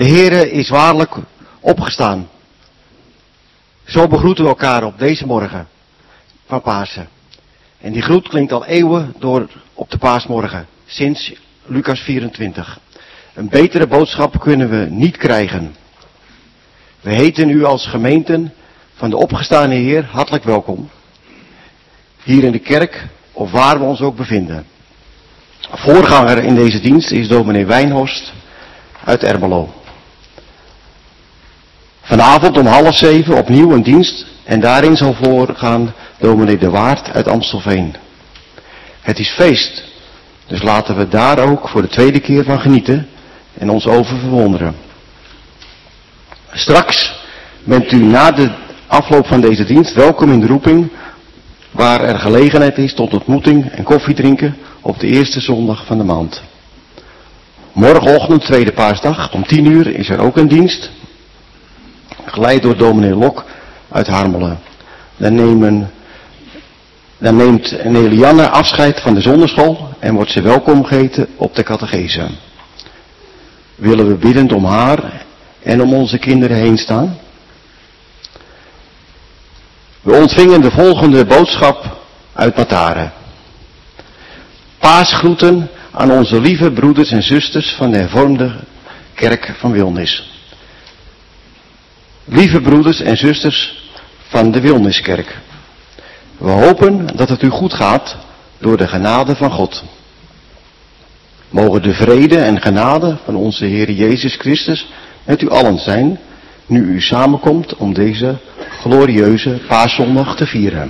Heere is waarlijk opgestaan. Zo begroeten we elkaar op deze morgen van Pasen. En die groet klinkt al eeuwen door op de paasmorgen, sinds Lucas 24. Een betere boodschap kunnen we niet krijgen. We heten u als gemeenten van de opgestane Heer hartelijk welkom. Hier in de kerk, of waar we ons ook bevinden. Voorganger in deze dienst is dominee Wijnhorst uit Ermelo. Vanavond om 6:30 opnieuw een dienst en daarin zal voorgaan dominee De Waard uit Amstelveen. Het is feest, dus laten we daar ook voor de tweede keer van genieten en ons over verwonderen. Straks bent u na de afloop van deze dienst welkom in de roeping, waar er gelegenheid is tot ontmoeting en koffiedrinken op de eerste zondag van de maand. Morgenochtend, tweede paasdag, om 10:00 is er ook een dienst, geleid door dominee Lok uit Harmelen. Dan neemt Nelianne afscheid van de zonderschool en wordt ze welkom geheten op de catechese. Willen we biddend om haar en om onze kinderen heen staan? We ontvingen de volgende boodschap uit Mataren. Paasgroeten aan onze lieve broeders en zusters van de hervormde kerk van Wilnis. Lieve broeders en zusters van de Wilniskerk. We hopen dat het u goed gaat door de genade van God. Mogen de vrede en genade van onze Heer Jezus Christus met u allen zijn, nu u samenkomt om deze glorieuze paaszondag te vieren.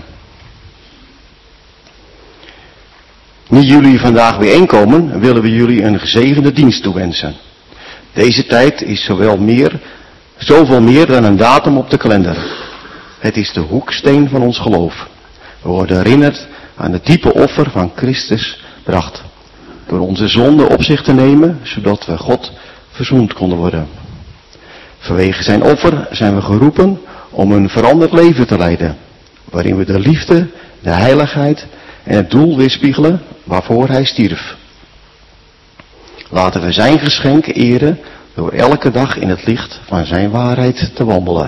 Nu jullie vandaag bijeenkomen, willen we jullie een gezegende dienst toewensen. Deze tijd is zoveel meer dan een datum op de kalender. Het is de hoeksteen van ons geloof. We worden herinnerd aan het diepe offer van Christus bracht. Door onze zonde op zich te nemen, zodat we God verzoend konden worden. Vanwege zijn offer zijn we geroepen om een veranderd leven te leiden. Waarin we de liefde, de heiligheid en het doel weerspiegelen waarvoor hij stierf. Laten we zijn geschenk eren door elke dag in het licht van zijn waarheid te wandelen.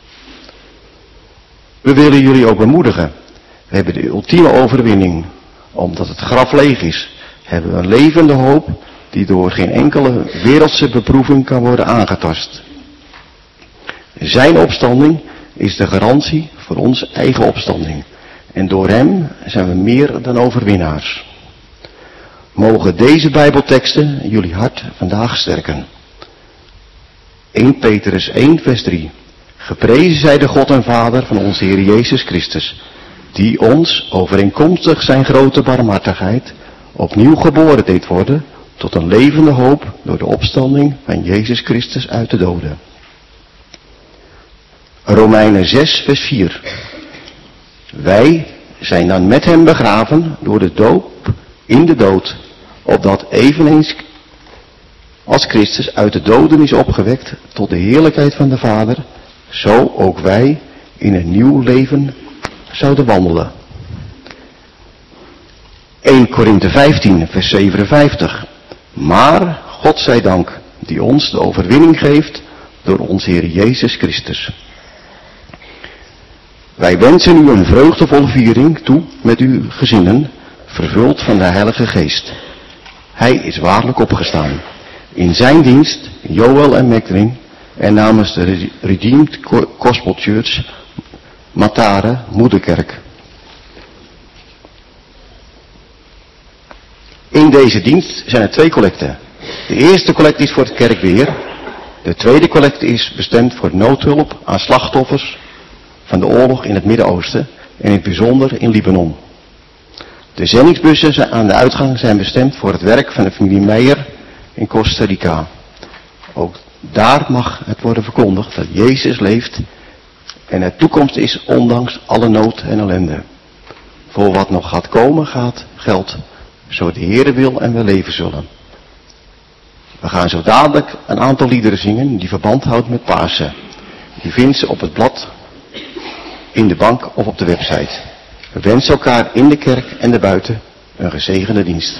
We willen jullie ook bemoedigen. We hebben de ultieme overwinning. Omdat het graf leeg is, hebben we een levende hoop die door geen enkele wereldse beproeving kan worden aangetast. Zijn opstanding is de garantie voor onze eigen opstanding. En door hem zijn we meer dan overwinnaars. Mogen deze Bijbelteksten jullie hart vandaag sterken. 1 Petrus 1 vers 3. Geprezen zij de God en Vader van onze Heer Jezus Christus, die ons, overeenkomstig zijn grote barmhartigheid, opnieuw geboren deed worden tot een levende hoop door de opstanding van Jezus Christus uit de doden. Romeinen 6 vers 4. Wij zijn dan met hem begraven door de doop in de dood, opdat eveneens als Christus uit de doden is opgewekt tot de heerlijkheid van de Vader, zo ook wij in een nieuw leven zouden wandelen. 1 Korinthe 15 vers 57. Maar God zij dank, die ons de overwinning geeft door onze Heer Jezus Christus. Wij wensen u een vreugdevolle viering toe met uw gezinnen, vervuld van de Heilige Geest. Hij is waarlijk opgestaan. In zijn dienst, Joel en Magdalene, en namens de Redeemed Gospel Church, Mataren, Moederkerk. In deze dienst zijn er 2 collecten. De eerste collecte is voor het kerkbeheer. De tweede collecte is bestemd voor noodhulp aan slachtoffers van de oorlog in het Midden-Oosten en in het bijzonder in Libanon. De zendingsbussen aan de uitgang zijn bestemd voor het werk van de familie Meijer in Costa Rica. Ook daar mag het worden verkondigd dat Jezus leeft en de toekomst is ondanks alle nood en ellende. Voor wat nog gaat komen geldt, zo de Heere wil en we leven zullen. We gaan zo dadelijk een aantal liederen zingen die verband houdt met Pasen. Die vindt ze op het blad, in de bank of op de website. We wensen elkaar in de kerk en daarbuiten een gezegende dienst.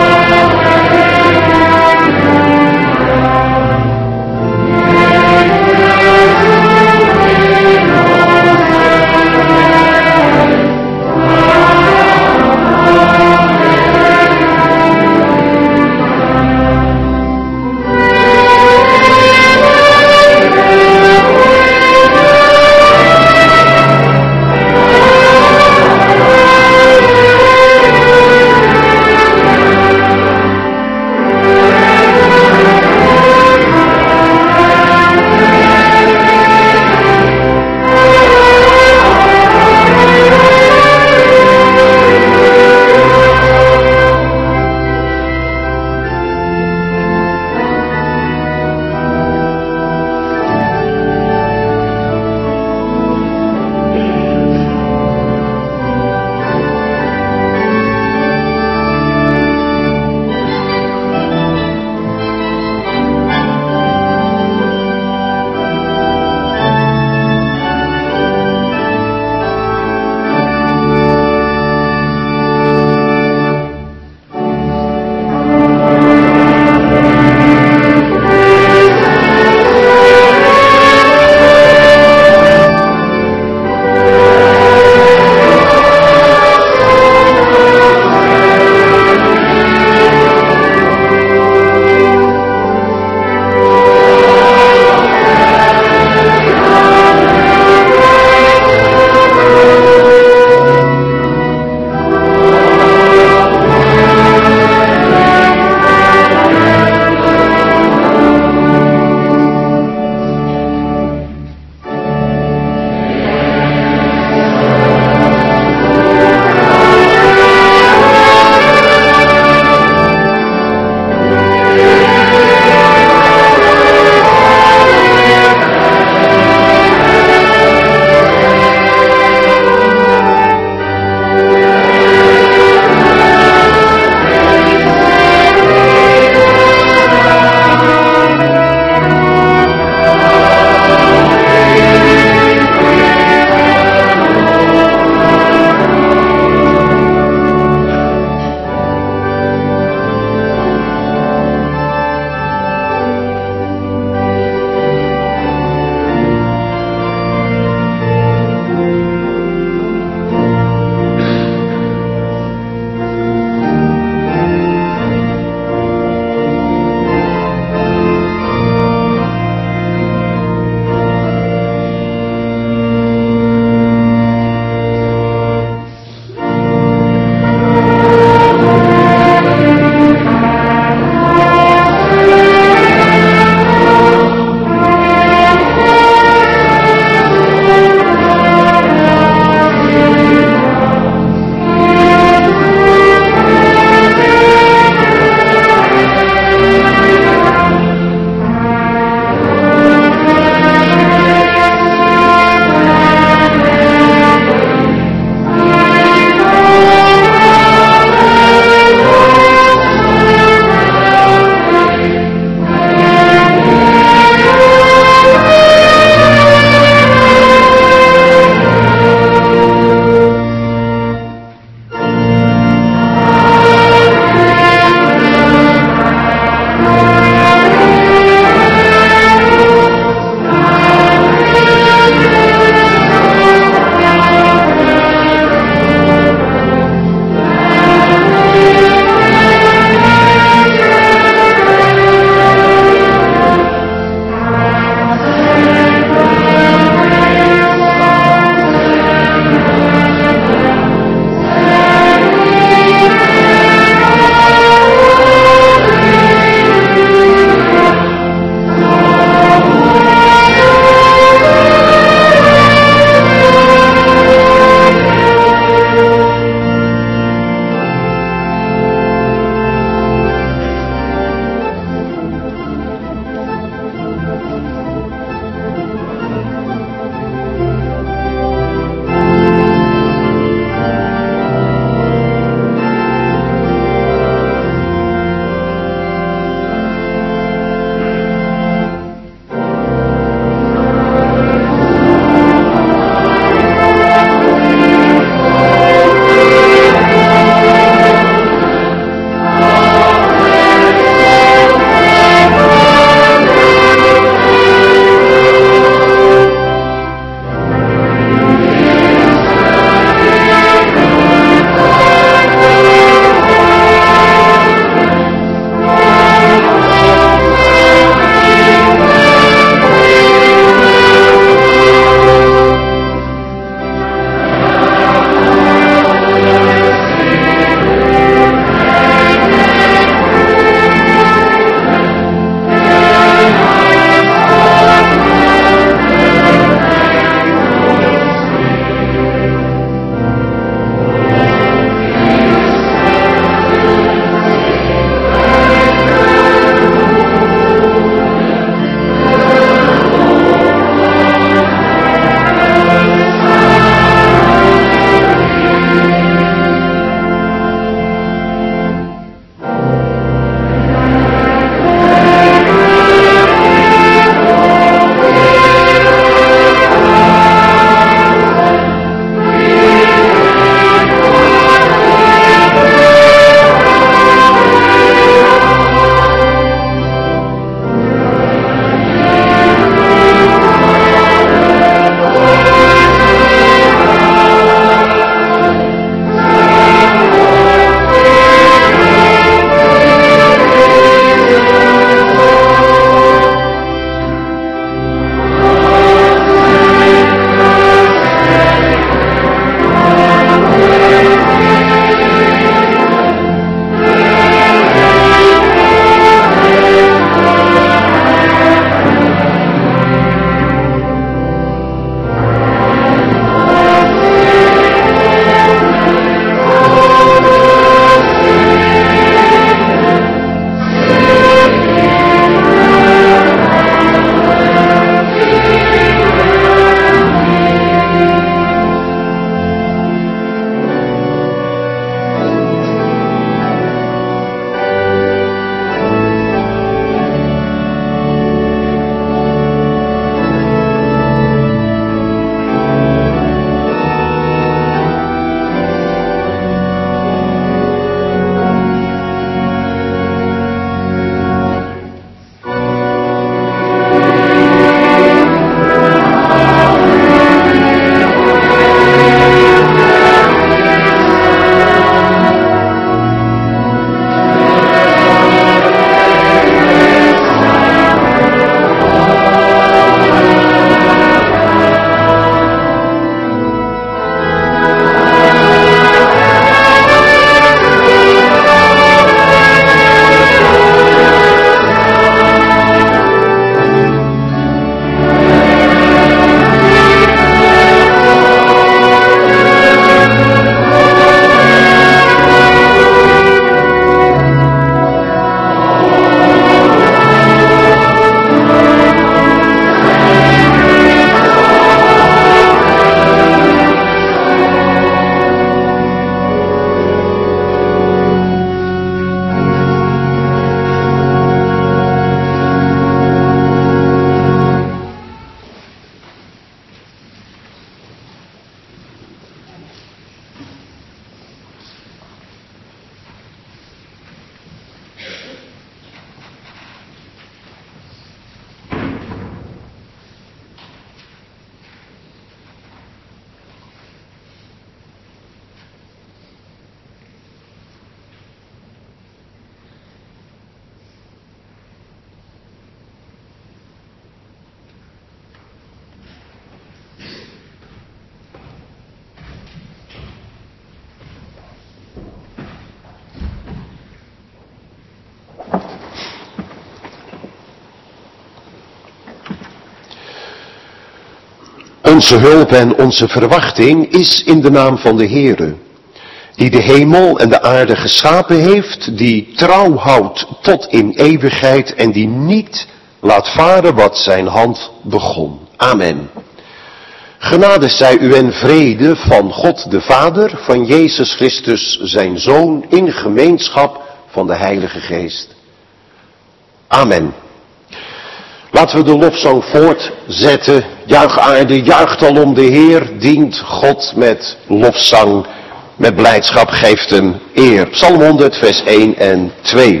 Onze hulp en onze verwachting is in de naam van de Heere, die de hemel en de aarde geschapen heeft, die trouw houdt tot in eeuwigheid en die niet laat varen wat zijn hand begon. Amen. Genade zij u en vrede van God de Vader, van Jezus Christus zijn Zoon, in gemeenschap van de Heilige Geest. Amen. Laten we de lofzang voortzetten. Juich aarde, juicht al om de Heer, dient God met lofzang, met blijdschap, geeft hem eer. Psalm 100 vers 1 en 2.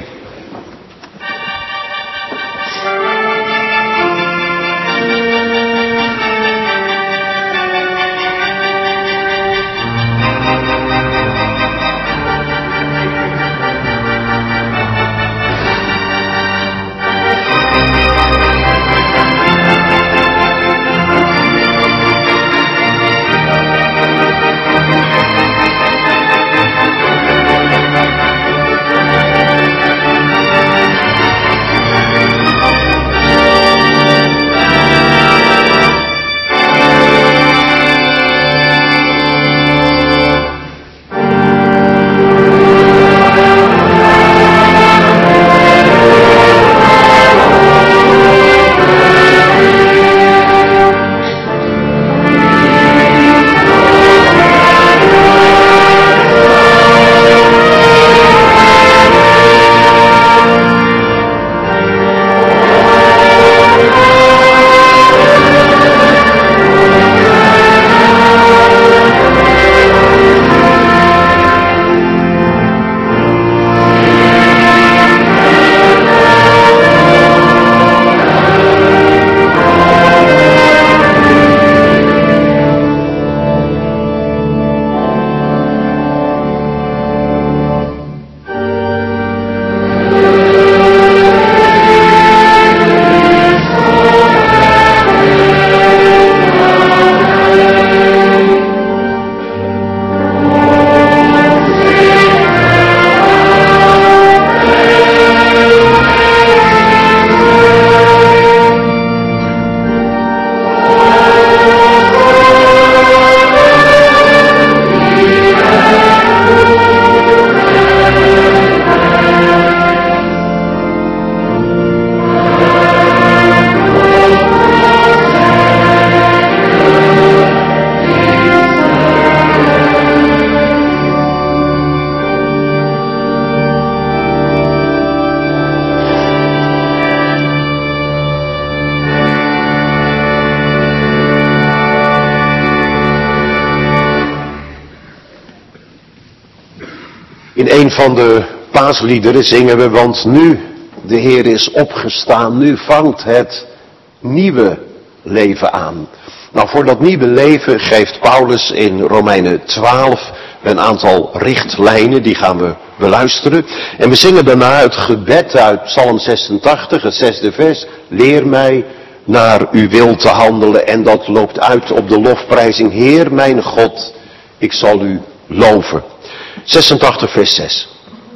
In een van de paasliederen zingen we, want nu de Heer is opgestaan, nu vangt het nieuwe leven aan. Nou, voor dat nieuwe leven geeft Paulus in Romeinen 12 een aantal richtlijnen, die gaan we beluisteren. En we zingen daarna het gebed uit Psalm 86, het 6e vers. Leer mij naar uw wil te handelen. En dat loopt uit op de lofprijzing. Heer mijn God, ik zal u loven. 86 vers 6.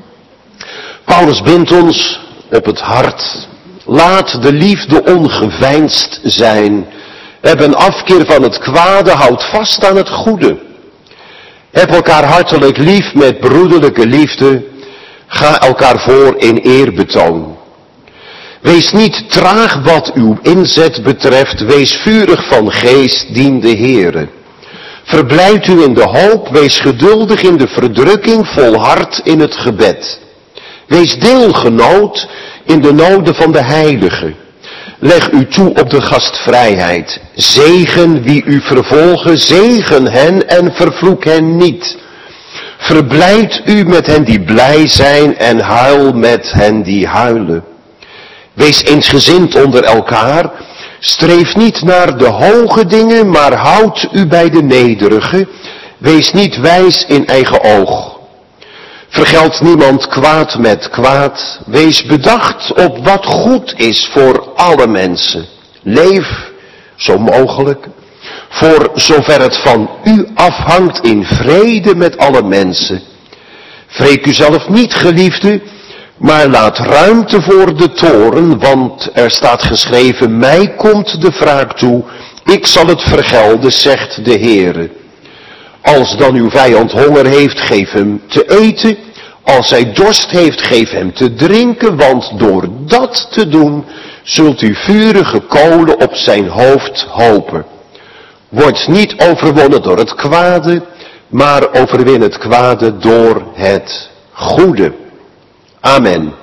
Paulus bindt ons op het hart. Laat de liefde ongeveinsd zijn. Heb een afkeer van het kwade, houd vast aan het goede. Heb elkaar hartelijk lief met broederlijke liefde. Ga elkaar voor in eerbetoon. Wees niet traag wat uw inzet betreft. Wees vurig van geest, dien de Heere. Verblijd u in de hoop. Wees geduldig in de verdrukking. Volhard in het gebed. Wees deelgenoot in de noden van de heiligen. Leg u toe op de gastvrijheid. Zegen wie u vervolgen, zegen hen en vervloek hen niet. Verblijd u met hen die blij zijn en huil met hen die huilen. Wees eensgezind onder elkaar. Streef niet naar de hoge dingen, maar houd u bij de nederige. Wees niet wijs in eigen oog. Vergeld niemand kwaad met kwaad. Wees bedacht op wat goed is voor alle mensen. Leef zo mogelijk, voor zover het van u afhangt, in vrede met alle mensen. Wreek u zelf niet, geliefde, maar laat ruimte voor de toorn, want er staat geschreven, mij komt de wraak toe, Ik zal het vergelden, zegt de Heere. Als dan uw vijand honger heeft, geef hem te eten. Als hij dorst heeft, geef hem te drinken. Want door dat te doen, zult u vurige kolen op zijn hoofd hopen. Word niet overwonnen door het kwade, maar overwin het kwade door het goede. Amen.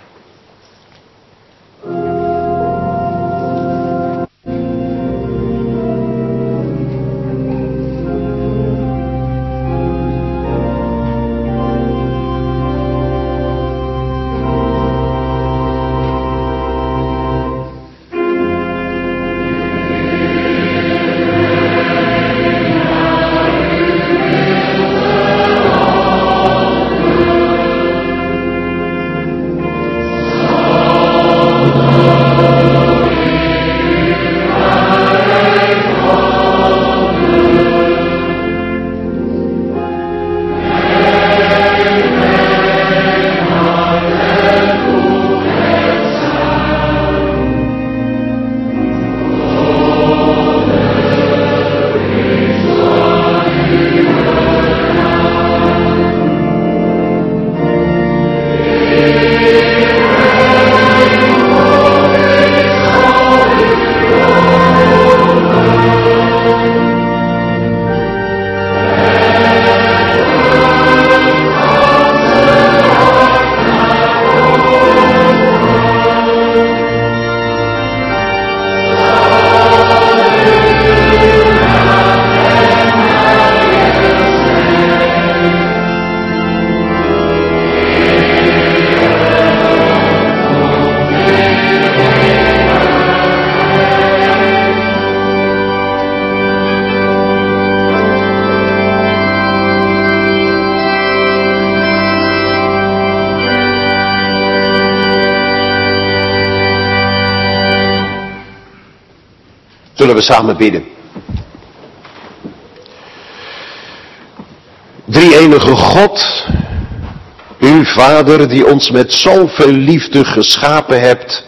Zullen we samen bidden. Drie-enige God, uw Vader die ons met zoveel liefde geschapen hebt.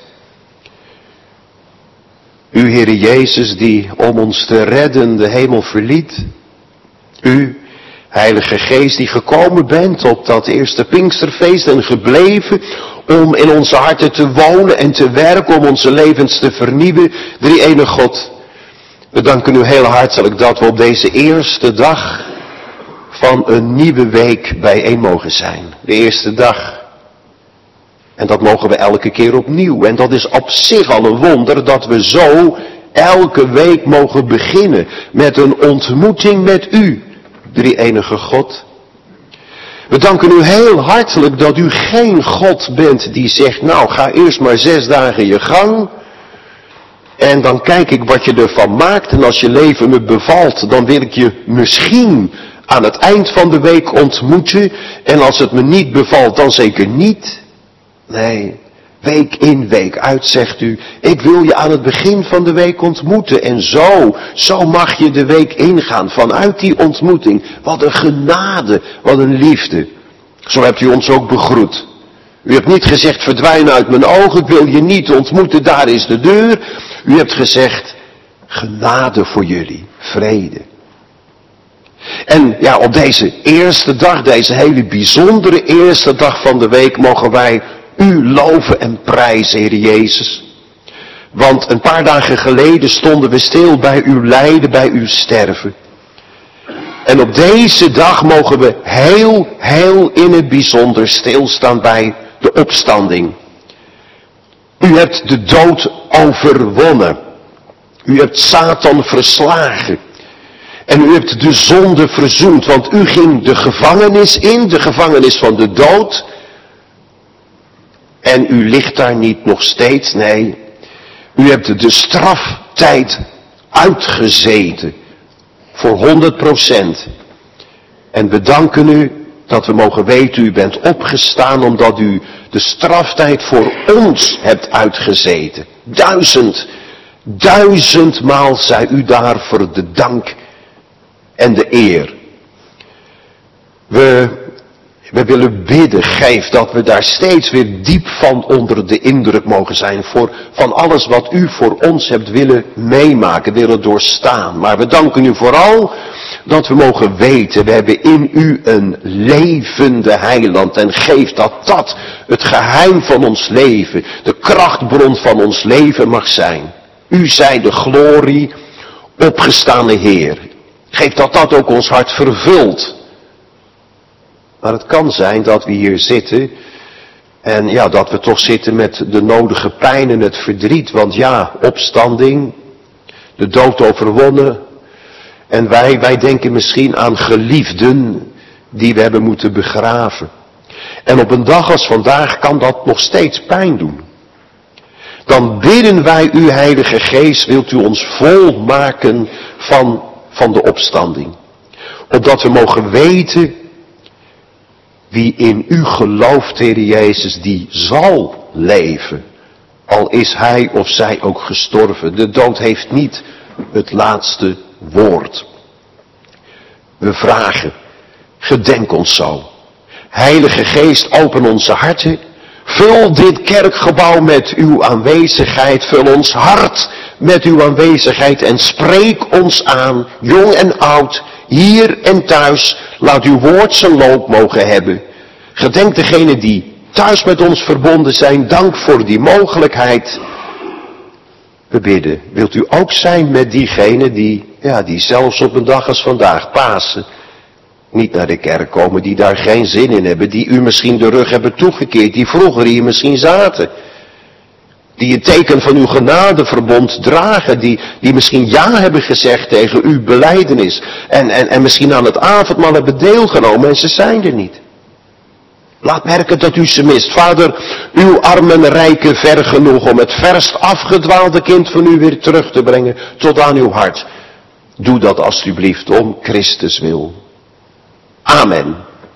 Uw Heer Jezus die om ons te redden de hemel verliet. U, Heilige Geest die gekomen bent op dat eerste Pinksterfeest en gebleven om in onze harten te wonen en te werken om onze levens te vernieuwen. Drie-enige God. We danken u heel hartelijk dat we op deze eerste dag van een nieuwe week bijeen mogen zijn. De eerste dag. En dat mogen we elke keer opnieuw. En dat is op zich al een wonder dat we zo elke week mogen beginnen met een ontmoeting met u, drie-enige God. We danken u heel hartelijk dat u geen God bent die zegt, nou ga eerst maar 6 dagen je gang. En dan kijk ik wat je ervan maakt. En als je leven me bevalt, dan wil ik je misschien aan het eind van de week ontmoeten. En als het me niet bevalt, dan zeker niet. Nee, week in, week uit zegt u. Ik wil je aan het begin van de week ontmoeten. En zo mag je de week ingaan vanuit die ontmoeting. Wat een genade, wat een liefde. Zo hebt u ons ook begroet. U hebt niet gezegd, verdwijn uit mijn ogen, ik wil je niet ontmoeten, daar is de deur. U hebt gezegd, genade voor jullie, vrede. En ja, op deze eerste dag, deze hele bijzondere eerste dag van de week, mogen wij u loven en prijzen, Heer Jezus. Want een paar dagen geleden stonden we stil bij uw lijden, bij uw sterven. En op deze dag mogen we heel in het bijzonder stilstaan bij de opstanding. U hebt de dood overwonnen. U hebt Satan verslagen. En u hebt de zonde verzoend, want u ging de gevangenis in, de gevangenis van de dood. En u ligt daar niet nog steeds, nee. U hebt de straftijd uitgezeten. Voor 100%. En we danken u dat we mogen weten, u bent opgestaan omdat u de straftijd voor ons hebt uitgezeten. 1000 maal zij u daarvoor de dank en de eer. We We willen bidden, geef dat we daar steeds weer diep van onder de indruk mogen zijn van alles wat u voor ons hebt willen meemaken, willen doorstaan. Maar we danken u vooral dat we mogen weten, we hebben in u een levende heiland. En geef dat dat het geheim van ons leven, de krachtbron van ons leven mag zijn. U zij de glorie, opgestane Heer. Geef dat dat ook ons hart vervult. Maar het kan zijn dat we hier zitten en ja, dat we toch zitten met de nodige pijn en het verdriet. Want ja, opstanding, de dood overwonnen. En wij denken misschien aan geliefden die we hebben moeten begraven. En op een dag als vandaag kan dat nog steeds pijn doen. Dan bidden wij u, Heilige Geest, wilt u ons volmaken van de opstanding. Opdat we mogen weten, wie in u gelooft, Heer Jezus, die zal leven. Al is hij of zij ook gestorven. De dood heeft niet het laatste woord. We vragen, gedenk ons zo. Heilige Geest, open onze harten. Vul dit kerkgebouw met uw aanwezigheid. Vul ons hart met uw aanwezigheid. En spreek ons aan, jong en oud, hier en thuis. Laat uw woord zijn loop mogen hebben. Gedenk degenen die thuis met ons verbonden zijn. Dank voor die mogelijkheid. We bidden, wilt u ook zijn met diegenen die zelfs op een dag als vandaag, Pasen, niet naar de kerk komen, die daar geen zin in hebben, die u misschien de rug hebben toegekeerd, die vroeger hier misschien zaten, die het teken van uw genadeverbond dragen, die misschien ja hebben gezegd tegen uw belijdenis en misschien aan het avondmaal hebben deelgenomen en ze zijn er niet. Laat merken dat u ze mist. Vader, uw armen reiken ver genoeg om het verst afgedwaalde kind van u weer terug te brengen tot aan uw hart. Doe dat alstublieft om Christus wil. Amen.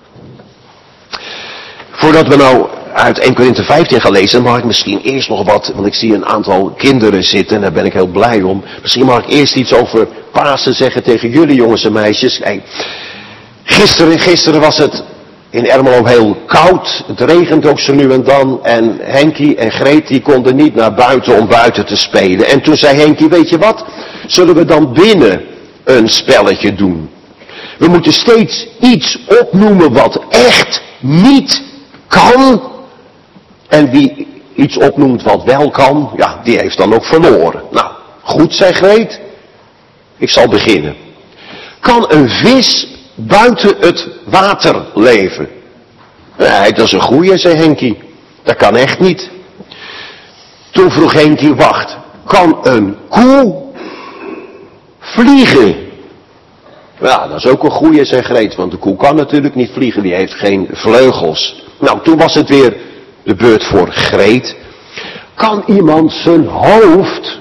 Voordat we nou uit 1 Korinthe 15 gaan lezen, mag ik misschien eerst nog wat, want ik zie een aantal kinderen zitten en daar ben ik heel blij om. Misschien mag ik eerst iets over Pasen zeggen tegen jullie jongens en meisjes. Hey, gisteren was het in Ermelo heel koud, het regent ook zo nu en dan en Henkie en Greet die konden niet naar buiten om buiten te spelen. En toen zei Henkie, weet je wat, zullen we dan binnen een spelletje doen? We moeten steeds iets opnoemen wat echt niet kan. En wie iets opnoemt wat wel kan, ja, die heeft dan ook verloren. Nou, goed, zei Greet. Ik zal beginnen. Kan een vis buiten het water leven? Nee, dat is een goeie, zei Henkie. Dat kan echt niet. Toen vroeg Henkie, wacht, kan een koe vliegen? Ja, dat is ook een goeie, zei Greet, want de koe kan natuurlijk niet vliegen, die heeft geen vleugels. Nou, toen was het weer de beurt voor Greet. Kan iemand zijn hoofd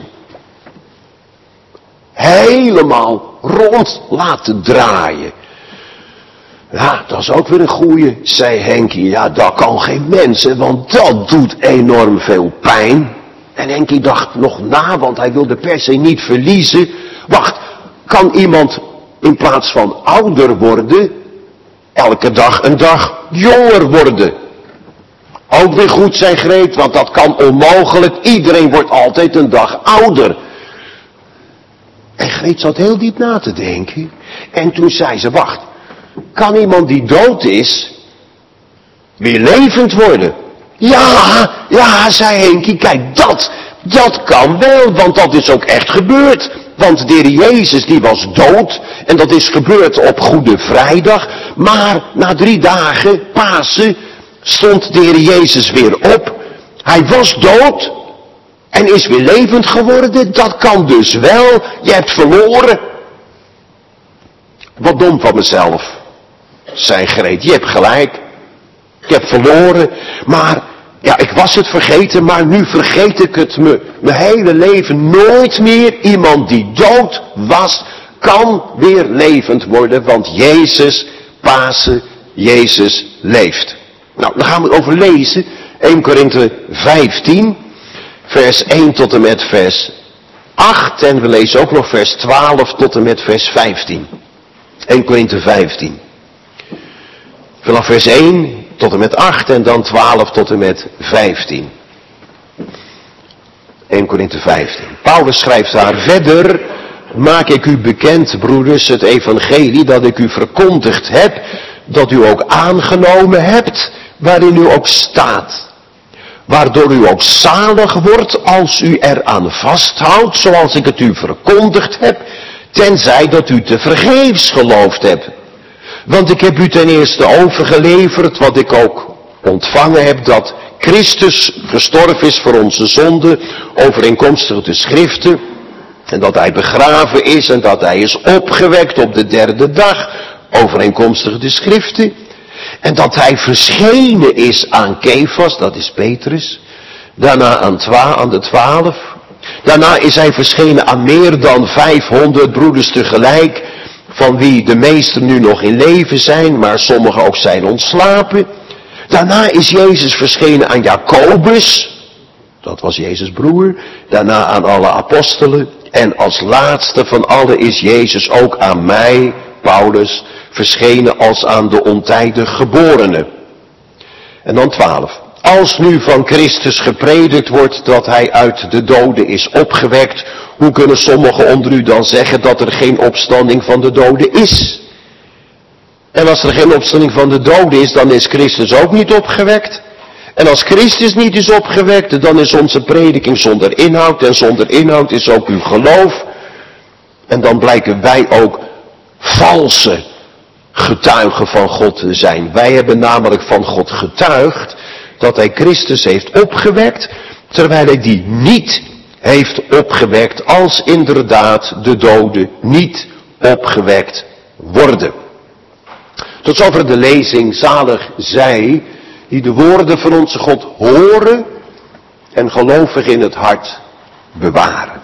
helemaal rond laten draaien? Ja, dat is ook weer een goeie, zei Henkie. Ja, dat kan geen mens, hè, want dat doet enorm veel pijn. En Henkie dacht nog na, want hij wilde per se niet verliezen. Wacht, kan iemand in plaats van ouder worden, elke dag een dag jonger worden? Ook weer goed, zei Greet, want dat kan onmogelijk. Iedereen wordt altijd een dag ouder. En Greet zat heel diep na te denken. En toen zei ze, wacht, kan iemand die dood is weer levend worden? Ja, zei Henkie, kijk, dat kan wel, want dat is ook echt gebeurd. Want de Heer Jezus die was dood en dat is gebeurd op Goede Vrijdag. Maar na 3 dagen, Pasen, stond de Heer Jezus weer op. Hij was dood en is weer levend geworden. Dat kan dus wel. Je hebt verloren. Wat dom van mezelf, zei Greet. Je hebt gelijk. Ik heb verloren. Maar ja, ik was het vergeten, maar nu vergeet ik het mijn hele leven nooit meer. Iemand die dood was, kan weer levend worden, want Jezus, Pasen, Jezus leeft. Nou, daar gaan we over lezen. 1 Korinthe 15, vers 1 tot en met vers 8. En we lezen ook nog vers 12 tot en met vers 15. 1 Korinthe 15. Vanaf vers 1 tot en met 8 en dan 12 tot en met 15. 1 Korinthe 15. Paulus schrijft daar: verder maak ik u bekend, broeders, het evangelie dat ik u verkondigd heb, dat u ook aangenomen hebt, waarin u ook staat. Waardoor u ook zalig wordt als u eraan vasthoudt, zoals ik het u verkondigd heb, tenzij dat u tevergeefs geloofd hebt. Want ik heb u ten eerste overgeleverd wat ik ook ontvangen heb, dat Christus gestorven is voor onze zonden, overeenkomstig de schriften, en dat hij begraven is en dat hij is opgewekt op de derde dag, overeenkomstig de schriften, en dat hij verschenen is aan Kefas, dat is Petrus, daarna aan de 12, daarna is hij verschenen aan meer dan 500 broeders tegelijk, van wie de meesten nu nog in leven zijn, maar sommigen ook zijn ontslapen. Daarna is Jezus verschenen aan Jacobus, dat was Jezus' broer, daarna aan alle apostelen, en als laatste van allen is Jezus ook aan mij, Paulus, verschenen als aan de ontijdig geborene. En dan 12. Als nu van Christus gepredikt wordt dat hij uit de doden is opgewekt, hoe kunnen sommigen onder u dan zeggen dat er geen opstanding van de doden is? En als er geen opstanding van de doden is, dan is Christus ook niet opgewekt. En als Christus niet is opgewekt, dan is onze prediking zonder inhoud, en zonder inhoud is ook uw geloof. En dan blijken wij ook valse getuigen van God te zijn. Wij hebben namelijk van God getuigd dat hij Christus heeft opgewekt, terwijl hij die niet heeft opgewekt, als inderdaad de doden niet opgewekt worden. Tot zover de lezing. Zalig zij die de woorden van onze God horen en gelovig in het hart bewaren.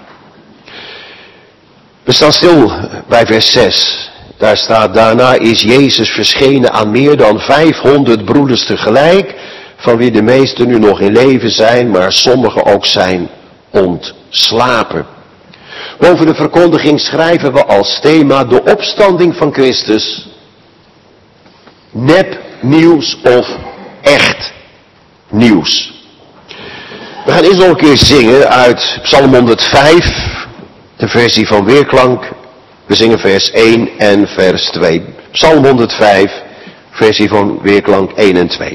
We staan stil bij vers 6. Daar staat: daarna is Jezus verschenen aan meer dan 500 broeders tegelijk, van wie de meesten nu nog in leven zijn, maar sommigen ook zijn ontslapen. Boven de verkondiging schrijven we als thema de opstanding van Christus. Nep nieuws of echt nieuws. We gaan eerst nog een keer zingen uit Psalm 105, de versie van Weerklank. We zingen vers 1 en vers 2. Psalm 105, versie van Weerklank 1 en 2.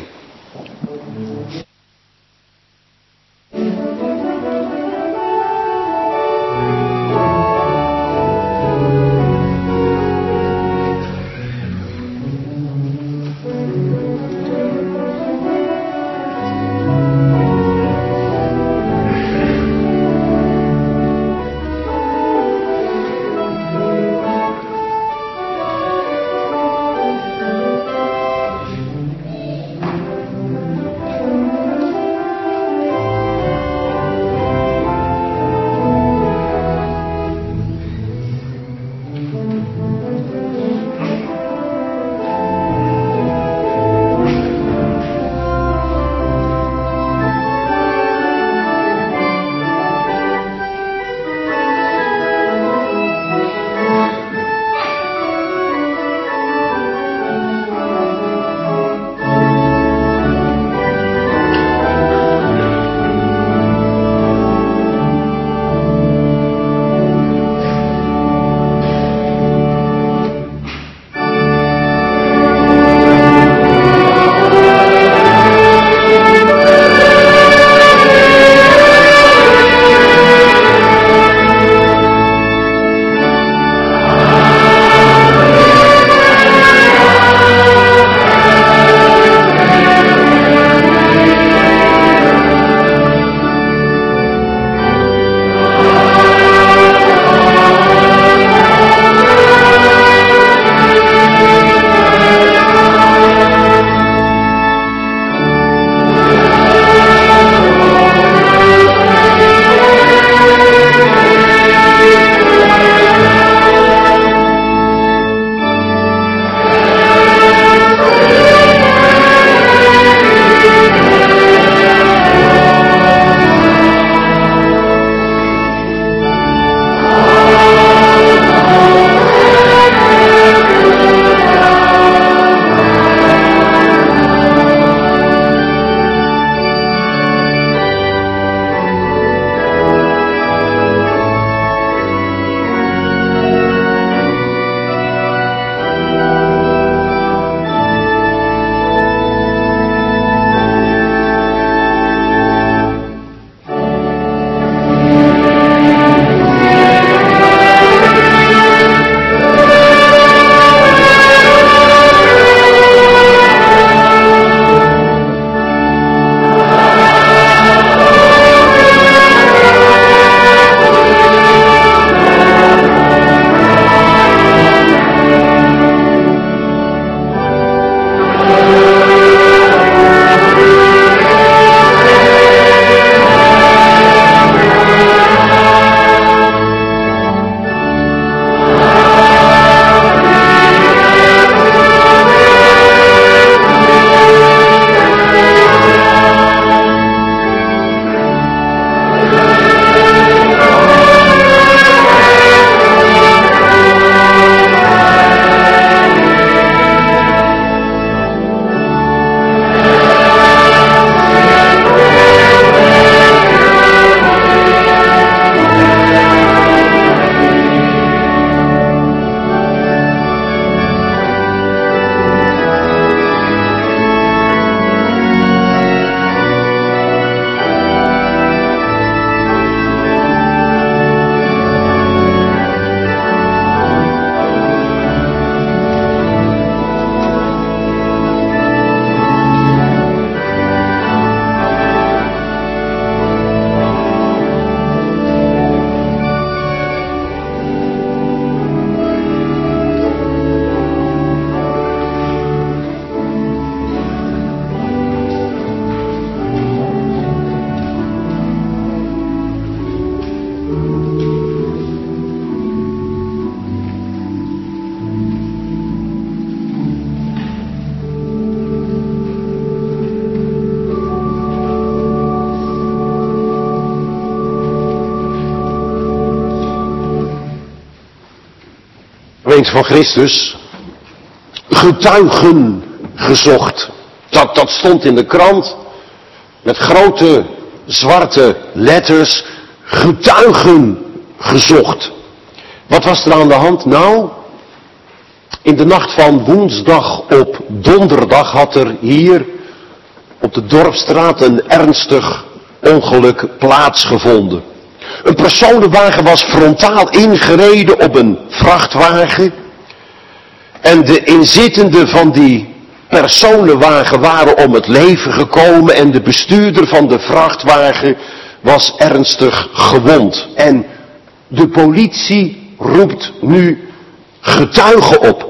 gemeente van Christus, getuigen gezocht. Dat stond in de krant met grote zwarte letters, getuigen gezocht. Wat was er aan de hand? Nou, in de nacht van woensdag op donderdag had er hier op de Dorpsstraat een ernstig ongeluk plaatsgevonden. Een personenwagen was frontaal ingereden op een vrachtwagen. En de inzittenden van die personenwagen waren om het leven gekomen. En de bestuurder van de vrachtwagen was ernstig gewond. En de politie roept nu getuigen op.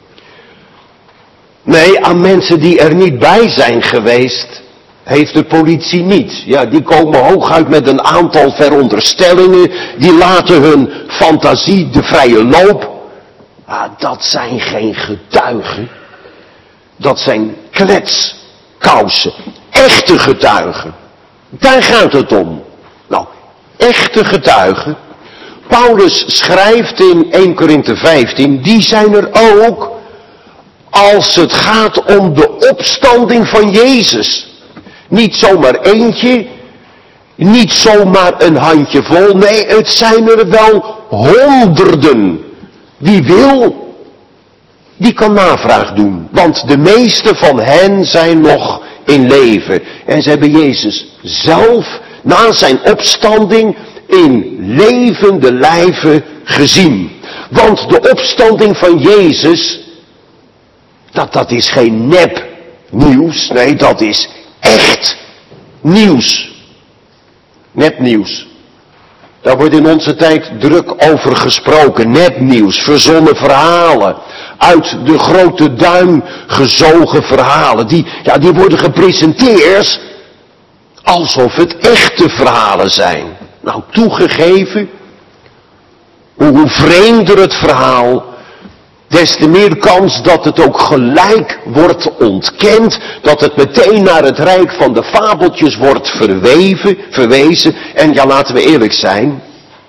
Nee, aan mensen die er niet bij zijn geweest, heeft de politie niet. Ja, die komen hooguit met een aantal veronderstellingen, die laten hun fantasie de vrije loop. Maar dat zijn geen getuigen. Dat zijn kletskousen. Echte getuigen. Daar gaat het om. Nou, echte getuigen. Paulus schrijft in 1 Korinthe 15, die zijn er ook als het gaat om de opstanding van Jezus. Niet zomaar eentje, niet zomaar een handjevol, nee, het zijn er wel honderden. Wie wil, die kan navraag doen. Want de meeste van hen zijn nog in leven. En ze hebben Jezus zelf na zijn opstanding in levende lijven gezien. Want de opstanding van Jezus, dat is geen nep nieuws. Nee, dat is echt nieuws. Nepnieuws. Daar wordt in onze tijd druk over gesproken. Nepnieuws, verzonnen verhalen. Uit de grote duim gezogen verhalen. Die worden gepresenteerd alsof het echte verhalen zijn. Nou, toegegeven, hoe vreemder het verhaal, des te meer kans dat het ook gelijk wordt ontkend, dat het meteen naar het rijk van de fabeltjes wordt verwezen. En ja, laten we eerlijk zijn,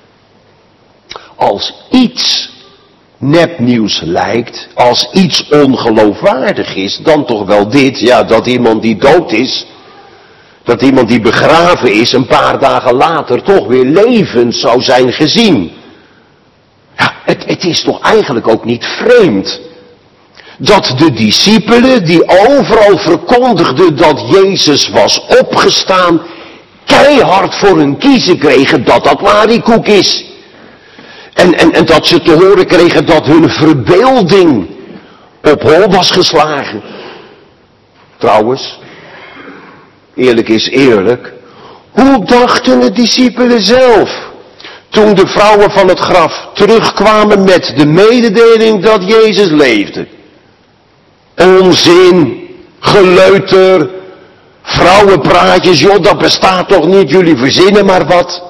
als iets nepnieuws lijkt, als iets ongeloofwaardig is, dan toch wel dit, ja, dat iemand die dood is, dat iemand die begraven is, een paar dagen later toch weer levend zou zijn gezien. Ja, het is toch eigenlijk ook niet vreemd dat de discipelen die overal verkondigden dat Jezus was opgestaan, keihard voor hun kiezen kregen dat dat lariekoek is. En dat ze te horen kregen dat hun verbeelding op hol was geslagen. Trouwens, eerlijk is eerlijk, hoe dachten de discipelen zelf toen de vrouwen van het graf terugkwamen met de mededeling dat Jezus leefde? Onzin, geleuter, vrouwenpraatjes, joh, dat bestaat toch niet, jullie verzinnen maar wat.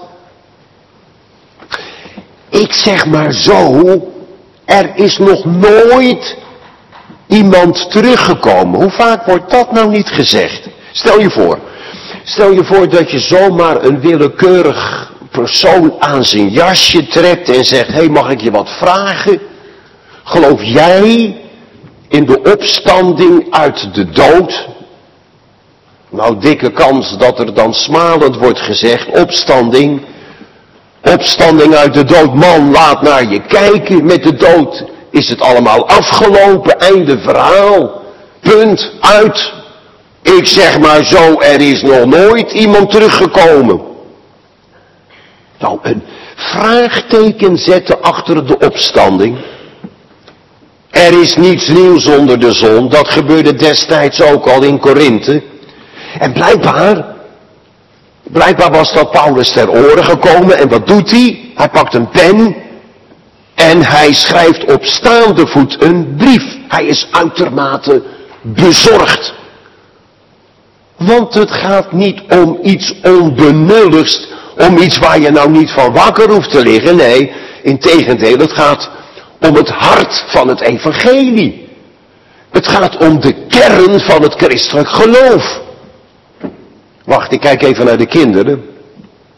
Ik zeg maar zo, er is nog nooit iemand teruggekomen. Hoe vaak wordt dat nou niet gezegd? Stel je voor dat je zomaar een willekeurig persoon aan zijn jasje trekt en zegt, hé, mag ik je wat vragen? Geloof jij in de opstanding uit de dood? Nou, dikke kans dat er dan smalend wordt gezegd, opstanding uit de dood, man, laat naar je kijken, met de dood is het allemaal afgelopen, einde verhaal, punt, uit. Ik zeg maar zo, er is nog nooit iemand teruggekomen. Nou, een vraagteken zetten achter de opstanding. Er is niets nieuws onder de zon, dat gebeurde destijds ook al in Korinthe. En blijkbaar was dat Paulus ter oren gekomen. En wat doet hij? Hij pakt een pen en hij schrijft op staande voet een brief. Hij is uitermate bezorgd. Want het gaat niet om iets onbenulligs, om iets waar je nou niet van wakker hoeft te liggen. Nee, integendeel, het gaat om het hart van het evangelie. Het gaat om de kern van het christelijk geloof. Wacht, ik kijk even naar de kinderen.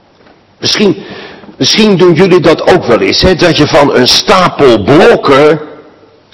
Misschien doen jullie dat ook wel eens, hè? Dat je van een stapel blokken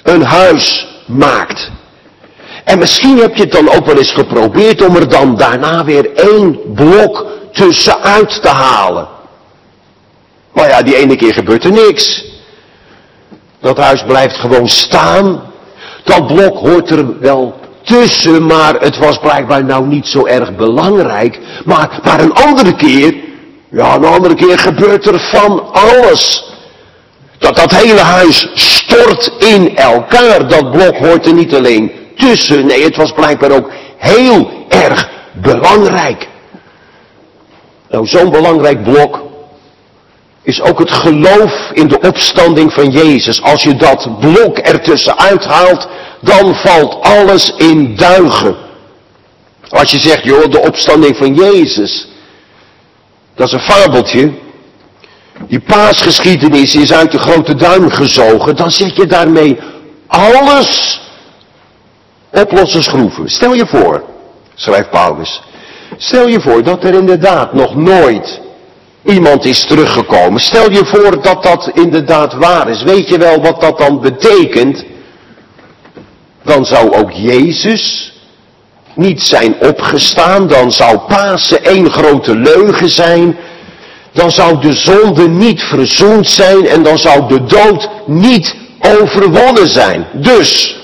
een huis maakt. En misschien heb je het dan ook wel eens geprobeerd om er dan daarna weer 1 blok tussenuit te halen. Maar ja, die ene keer gebeurt er niks. Dat huis blijft gewoon staan. Dat blok hoort er wel tussen, maar het was blijkbaar nou niet zo erg belangrijk. Maar een andere keer gebeurt er van alles. Dat hele huis stort in elkaar. Dat blok hoort er niet alleen tussen. Nee, het was blijkbaar ook heel erg belangrijk. Nou, zo'n belangrijk blok is ook het geloof in de opstanding van Jezus. Als je dat blok ertussen uithaalt, dan valt alles in duigen. Als je zegt, joh, de opstanding van Jezus, dat is een fabeltje. Die paasgeschiedenis is uit de grote duim gezogen, dan zet je daarmee alles op losse schroeven. Stel je voor, schrijft Paulus, stel je voor dat er inderdaad nog nooit iemand is teruggekomen. Stel je voor dat dat inderdaad waar is. Weet je wel wat dat dan betekent? Dan zou ook Jezus niet zijn opgestaan. Dan zou Pasen 1 grote leugen zijn. Dan zou de zonde niet verzoend zijn. En dan zou de dood niet overwonnen zijn. Dus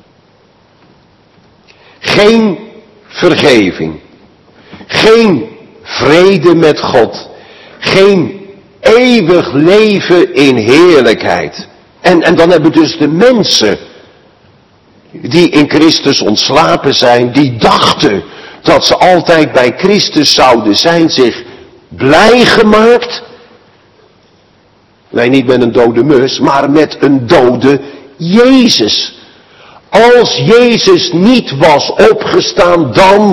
geen vergeving. Geen vrede met God. Geen eeuwig leven in heerlijkheid. En dan hebben dus de mensen die in Christus ontslapen zijn, die dachten dat ze altijd bij Christus zouden zijn, zich blij gemaakt. Nee, niet met een dode mus, maar met een dode Jezus. Als Jezus niet was opgestaan,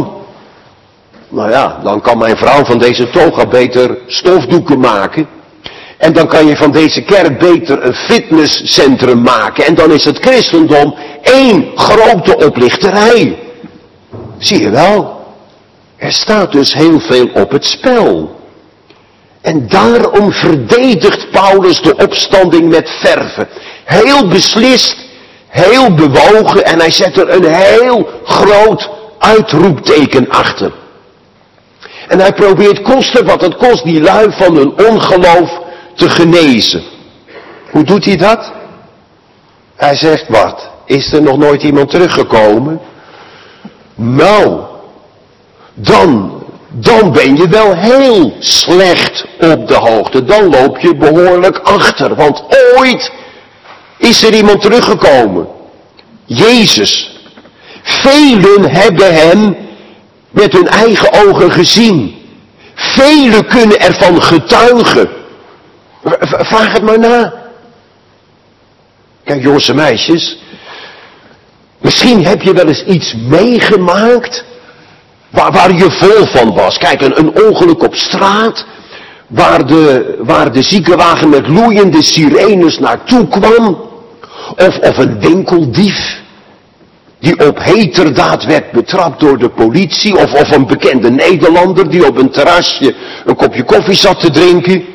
dan kan mijn vrouw van deze toga beter stofdoeken maken. En dan kan je van deze kerk beter een fitnesscentrum maken. En dan is het christendom 1 grote oplichterij. Zie je wel? Er staat dus heel veel op het spel. En daarom verdedigt Paulus de opstanding met verve. Heel beslist, heel bewogen. En hij zet er een heel groot uitroepteken achter. En hij probeert koste wat het kost die lui van hun ongeloof te genezen. Hoe doet hij dat? Hij zegt, wat? Is er nog nooit iemand teruggekomen? Nou, dan ben je wel heel slecht op de hoogte. Dan loop je behoorlijk achter. Want ooit is er iemand teruggekomen. Jezus. Velen hebben hem met hun eigen ogen gezien. Velen kunnen ervan getuigen. Vraag het maar na. Kijk, jongens en meisjes. Misschien heb je wel eens iets meegemaakt waar je vol van was. Kijk, een ongeluk op straat. Waar de ziekenwagen met loeiende sirenes naartoe kwam. Of een winkeldief die op heterdaad werd betrapt door de politie. Of een bekende Nederlander die op een terrasje een kopje koffie zat te drinken.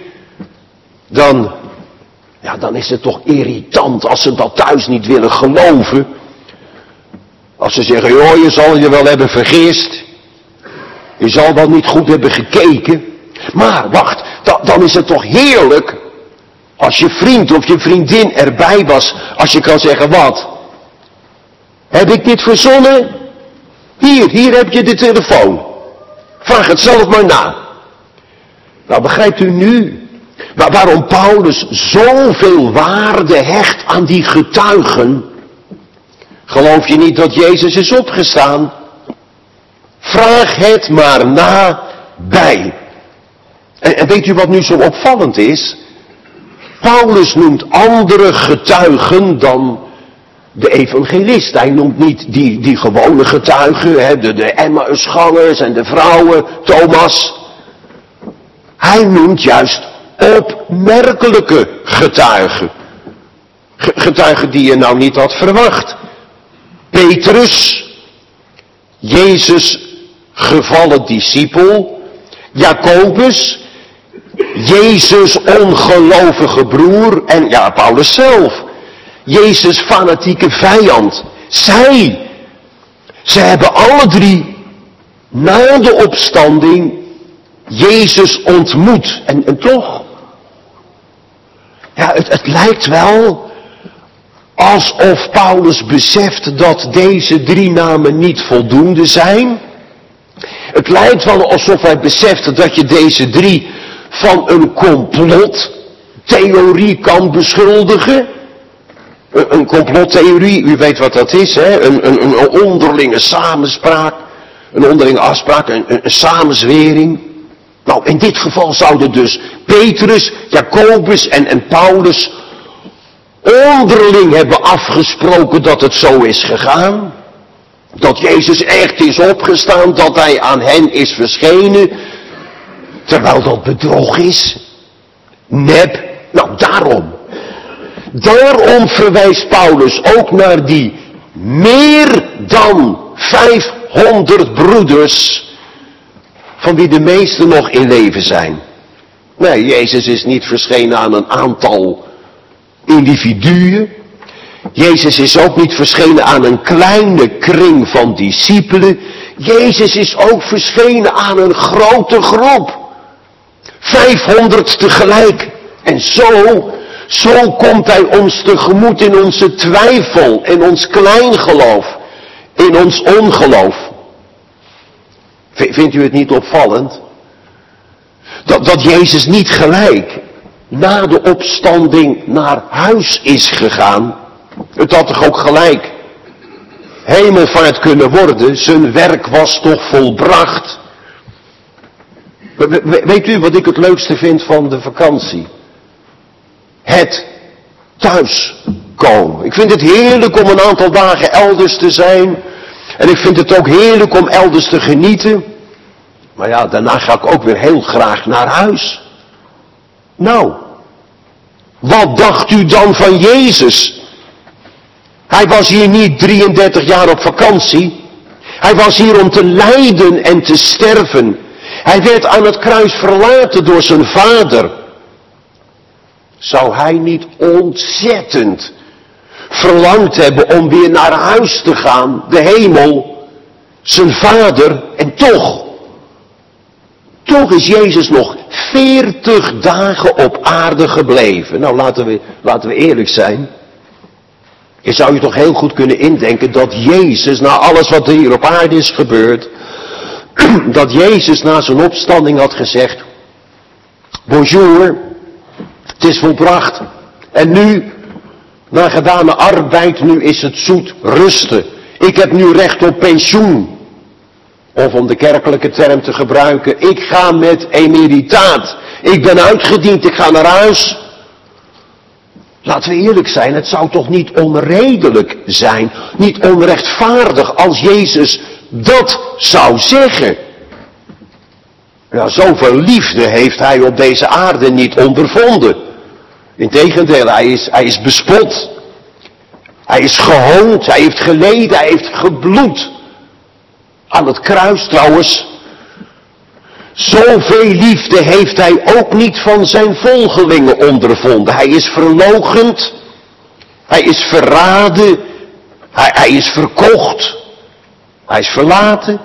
Dan is het toch irritant als ze dat thuis niet willen geloven. Als ze zeggen, joh, je zal je wel hebben vergist. Je zal wel niet goed hebben gekeken. Maar wacht, dan is het toch heerlijk als je vriend of je vriendin erbij was. Als je kan zeggen, wat? Heb ik dit verzonnen? Hier heb je de telefoon. Vraag het zelf maar na. Nou, begrijpt u nu waarom Paulus zoveel waarde hecht aan die getuigen? Geloof je niet dat Jezus is opgestaan? Vraag het maar na bij. En weet u wat nu zo opvallend is? Paulus noemt andere getuigen dan de evangelist. Hij noemt niet die gewone getuigen, de Emmausgangers en de vrouwen, Thomas. Hij noemt juist opmerkelijke getuigen. Getuigen die je nou niet had verwacht. Petrus, Jezus' gevallen discipel. Jacobus, Jezus' ongelovige broer. En ja, Paulus zelf. Jezus' fanatieke vijand. Ze hebben alle drie na de opstanding Jezus ontmoet. En toch, ja, het lijkt wel alsof Paulus beseft dat deze drie namen niet voldoende zijn. Het lijkt wel alsof hij beseft dat je deze drie van een complottheorie kan beschuldigen. Een complottheorie, u weet wat dat is, hè? Een onderlinge samenspraak, een onderlinge afspraak, een samenzwering. Nou, in dit geval zouden dus Petrus, Jacobus en Paulus onderling hebben afgesproken dat het zo is gegaan. Dat Jezus echt is opgestaan, dat hij aan hen is verschenen. Terwijl dat bedrog is. Nep. Nou, daarom verwijst Paulus ook naar die meer dan 500 broeders, van wie de meesten nog in leven zijn. Nee, Jezus is niet verschenen aan een aantal individuen. Jezus is ook niet verschenen aan een kleine kring van discipelen. Jezus is ook verschenen aan een grote groep. 500 tegelijk. En zo komt hij ons tegemoet in onze twijfel, in ons kleingeloof, in ons ongeloof. Vindt u het niet opvallend? Dat Jezus niet gelijk na de opstanding naar huis is gegaan. Het had toch ook gelijk hemelvaart kunnen worden. Zijn werk was toch volbracht. Weet u wat ik het leukste vind van de vakantie? Het thuiskomen. Ik vind het heerlijk om een aantal dagen elders te zijn. En ik vind het ook heerlijk om elders te genieten. Maar ja, daarna ga ik ook weer heel graag naar huis. Nou, wat dacht u dan van Jezus? Hij was hier niet 33 jaar op vakantie. Hij was hier om te lijden en te sterven. Hij werd aan het kruis verlaten door zijn vader. Zou hij niet ontzettend verlangd hebben om weer naar huis te gaan, de hemel, zijn vader, en toch is Jezus nog 40 dagen op aarde gebleven. Nou, laten we eerlijk zijn. Je zou je toch heel goed kunnen indenken dat Jezus, na alles wat er hier op aarde is gebeurd, dat Jezus na zijn opstanding had gezegd: bonjour, het is volbracht. En nu, na gedane arbeid, nu is het zoet rusten. Ik heb nu recht op pensioen. Of om de kerkelijke term te gebruiken, ik ga met emeritaat. Ik ben uitgediend, ik ga naar huis. Laten we eerlijk zijn, het zou toch niet onredelijk zijn, niet onrechtvaardig als Jezus dat zou zeggen. Ja, zoveel liefde heeft hij op deze aarde niet ondervonden. Integendeel, hij is bespot. Hij is gehoond, hij heeft geleden, hij heeft gebloed. Aan het kruis trouwens. Zoveel liefde heeft hij ook niet van zijn volgelingen ondervonden. Hij is verloochend. Hij is verraden. Hij is verkocht. Hij is verlaten.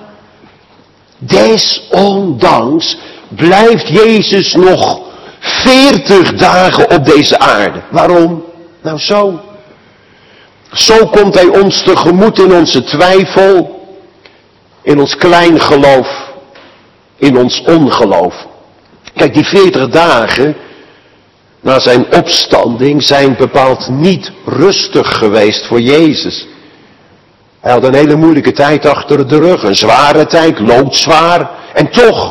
Desondanks blijft Jezus nog 40 dagen op deze aarde. Waarom? Nou zo. Zo komt hij ons tegemoet in onze twijfel. In ons klein geloof. In ons ongeloof. Kijk, die 40 dagen na zijn opstanding zijn bepaald niet rustig geweest voor Jezus. Hij had een hele moeilijke tijd achter de rug, een zware tijd, loodzwaar. En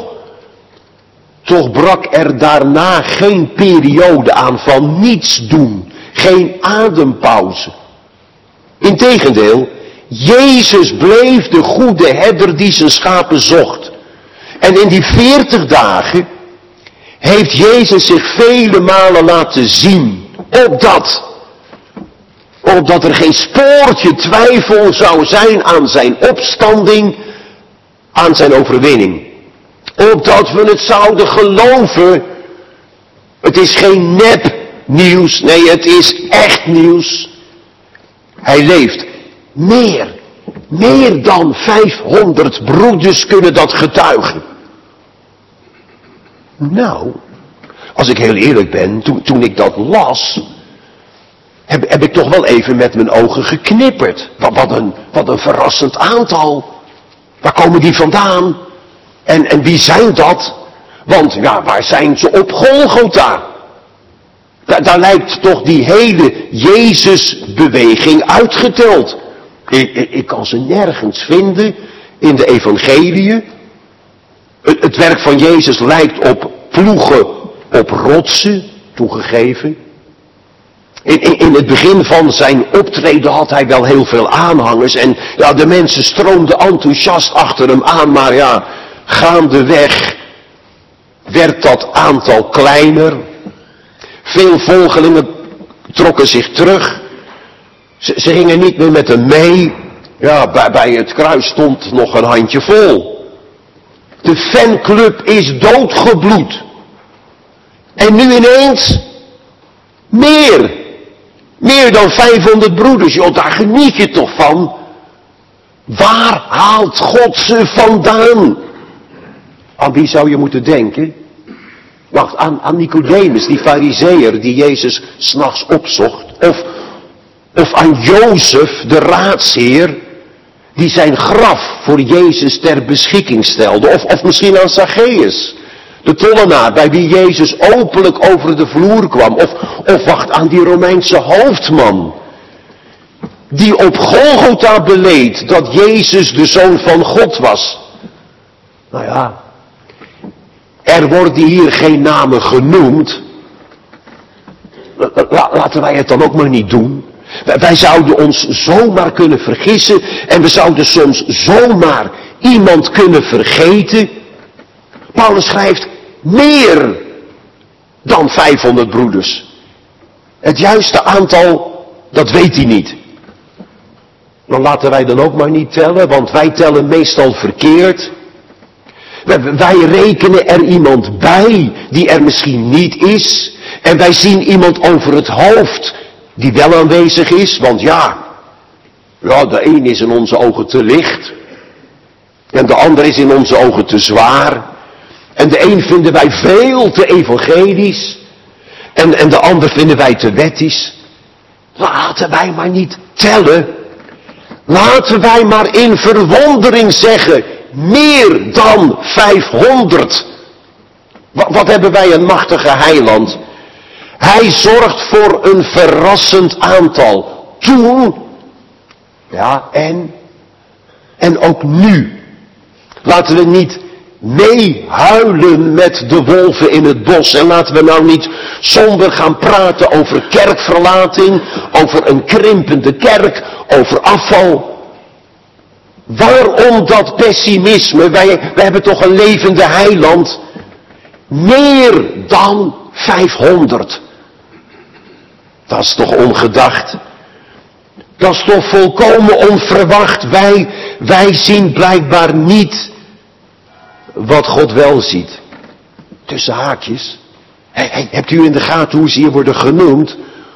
toch brak er daarna geen periode aan van niets doen, geen adempauze. Integendeel, Jezus bleef de goede herder die zijn schapen zocht. En in die 40 dagen heeft Jezus zich vele malen laten zien. Opdat er geen spoortje twijfel zou zijn aan zijn opstanding, aan zijn overwinning. Opdat we het zouden geloven. Het is geen nep nieuws, nee, het is echt nieuws. Hij leeft. Meer dan 500 broeders kunnen dat getuigen. Nou, als ik heel eerlijk ben, toen ik dat las, heb ik toch wel even met mijn ogen geknipperd. Wat een verrassend aantal. Waar komen die vandaan? En wie zijn dat? Want ja, waar zijn ze? Op Golgotha. Daar lijkt toch die hele Jezusbeweging uitgeteld. Ik kan ze nergens vinden in de evangeliën. Het werk van Jezus lijkt op ploegen op rotsen toegegeven. In het begin van zijn optreden had hij wel heel veel aanhangers. En ja, de mensen stroomden enthousiast achter hem aan. Maar ja, gaandeweg werd dat aantal kleiner. Veel volgelingen trokken zich terug. Ze gingen niet meer met hem mee. Ja, bij het kruis stond nog een handje vol. De fanclub is doodgebloed. En nu ineens meer dan 500 broeders. Joh, daar geniet je toch van? Waar haalt God ze vandaan? Aan wie zou je moeten denken? Wacht, aan Nicodemus, die farizeeër die Jezus 's nachts opzocht. Of aan Jozef, de raadsheer, die zijn graf voor Jezus ter beschikking stelde. Of misschien aan Zacchaeus, de tollenaar, bij wie Jezus openlijk over de vloer kwam. Of wacht, aan die Romeinse hoofdman, die op Golgotha beleed dat Jezus de Zoon van God was. Nou ja, er worden hier geen namen genoemd. Laten wij het dan ook maar niet doen. Wij zouden ons zomaar kunnen vergissen en we zouden soms zomaar iemand kunnen vergeten. Paulus schrijft meer dan 500 broeders. Het juiste aantal, dat weet hij niet. Dan laten wij dan ook maar niet tellen, want wij tellen meestal verkeerd. Wij rekenen er iemand bij die er misschien niet is. En wij zien iemand over het hoofd die wel aanwezig is. Want ja, de een is in onze ogen te licht. En de ander is in onze ogen te zwaar. En de een vinden wij veel te evangelisch. En de ander vinden wij te wettisch. Laten wij maar niet tellen. Laten wij maar in verwondering zeggen. Meer dan 500. Wat hebben wij een machtige heiland. Hij zorgt voor een verrassend aantal. Toen. Ja, en ook nu. Laten we niet meehuilen met de wolven in het bos. En laten we nou niet somber gaan praten over kerkverlating. Over een krimpende kerk. Over afval. Waarom dat pessimisme? Wij hebben toch een levende heiland. Meer dan 500. Dat is toch ongedacht? Dat is toch volkomen onverwacht? Wij zien blijkbaar niet wat God wel ziet. Tussen haakjes. Hebt u in de gaten hoe ze hier worden genoemd?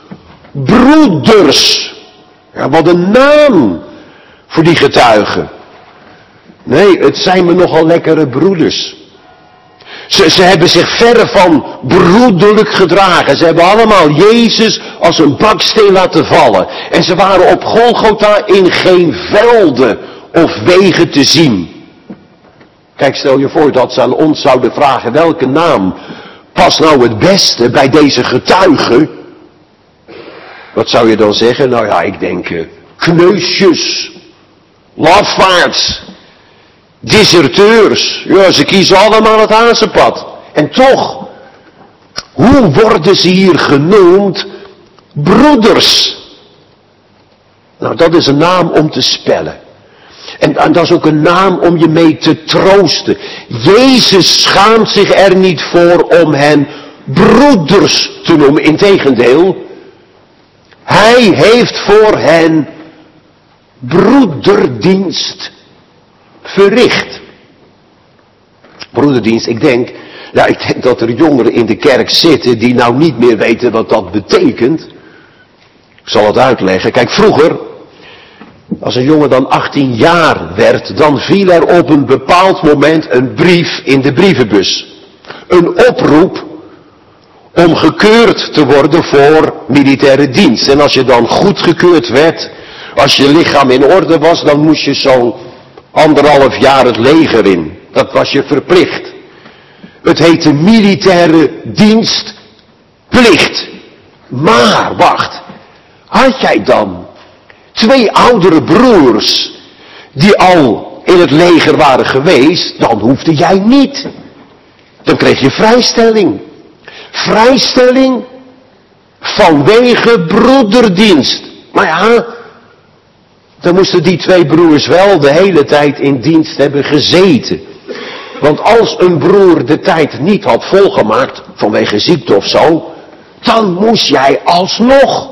Broeders. Ja, wat een naam voor die getuigen. Nee, het zijn me nogal lekkere broeders. Ze hebben zich verre van broederlijk gedragen. Ze hebben allemaal Jezus als een baksteen laten vallen. En ze waren op Golgotha in geen velden of wegen te zien. Kijk, stel je voor dat ze aan ons zouden vragen welke naam past nou het beste bij deze getuigen. Wat zou je dan zeggen? Nou ja, ik denk kneusjes, lafaards, deserteurs. Ja, ze kiezen allemaal het hazenpad. En toch, hoe worden ze hier genoemd? Broeders. Nou, dat is een naam om te spellen. En dat is ook een naam om je mee te troosten. Jezus schaamt zich er niet voor om hen broeders te noemen. Integendeel, hij heeft voor hen broederdienst verricht. Broederdienst, ik denk dat er jongeren in de kerk zitten die nou niet meer weten wat dat betekent. Ik zal het uitleggen. Kijk, vroeger, Als een jongen dan 18 jaar werd, dan viel er op een bepaald moment een brief in de brievenbus. Een oproep om gekeurd te worden voor militaire dienst. En als je dan goedgekeurd werd, als je lichaam in orde was, dan moest je zo'n 1,5 jaar het leger in. Dat was je verplicht. Het heette militaire dienstplicht. Maar, wacht, had jij dan 2 oudere broers die al in het leger waren geweest, dan hoefde jij niet. Dan kreeg je vrijstelling. Vrijstelling vanwege broederdienst. Maar ja, dan moesten die 2 broers wel de hele tijd in dienst hebben gezeten. Want als een broer de tijd niet had volgemaakt, vanwege ziekte of zo, dan moest jij alsnog.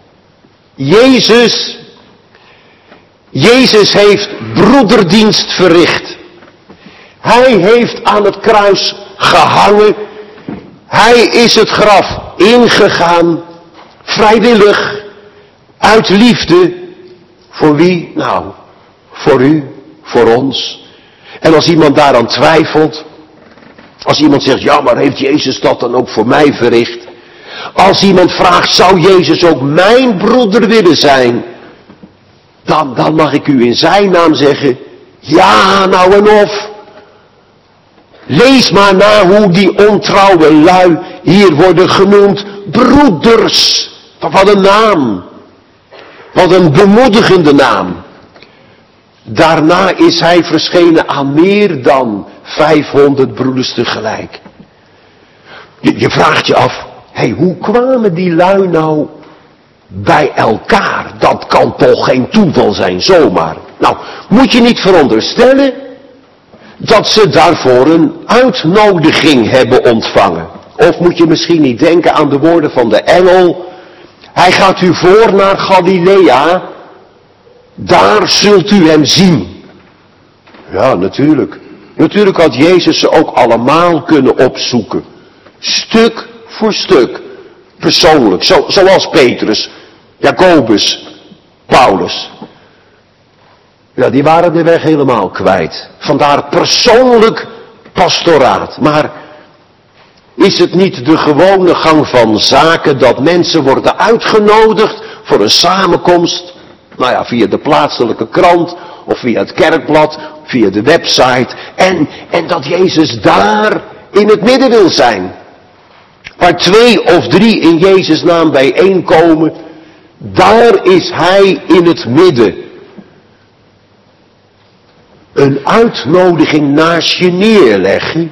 Jezus heeft broederdienst verricht. Hij heeft aan het kruis gehangen. Hij is het graf ingegaan, vrijwillig, uit liefde. Voor wie? Nou, voor u, voor ons. En als iemand daaraan twijfelt, als iemand zegt, ja, maar heeft Jezus dat dan ook voor mij verricht? Als iemand vraagt, zou Jezus ook mijn broeder willen zijn? Dan mag ik u in zijn naam zeggen, ja, nou en of. Lees maar na hoe die ontrouwe lui hier worden genoemd broeders. Wat een naam. Wat een bemoedigende naam. Daarna is hij verschenen aan meer dan 500 broeders tegelijk. Je vraagt je af, hoe kwamen die lui nou bij elkaar? Dat kan toch geen toeval zijn, zomaar. Nou, moet je niet veronderstellen dat ze daarvoor een uitnodiging hebben ontvangen. Of moet je misschien niet denken aan de woorden van de engel. Hij gaat u voor naar Galilea. Daar zult u hem zien. Ja, natuurlijk. Natuurlijk had Jezus ze ook allemaal kunnen opzoeken. Stuk voor stuk. Persoonlijk. Zoals Petrus, Jacobus, Paulus. Ja, die waren de weg helemaal kwijt. Vandaar persoonlijk pastoraat. Maar is het niet de gewone gang van zaken dat mensen worden uitgenodigd voor een samenkomst? Nou ja, via de plaatselijke krant of via het kerkblad, via de website. En dat Jezus daar in het midden wil zijn. Waar 2 of 3 in Jezus' naam bijeenkomen, daar is hij in het midden. Een uitnodiging naast je neerleggen.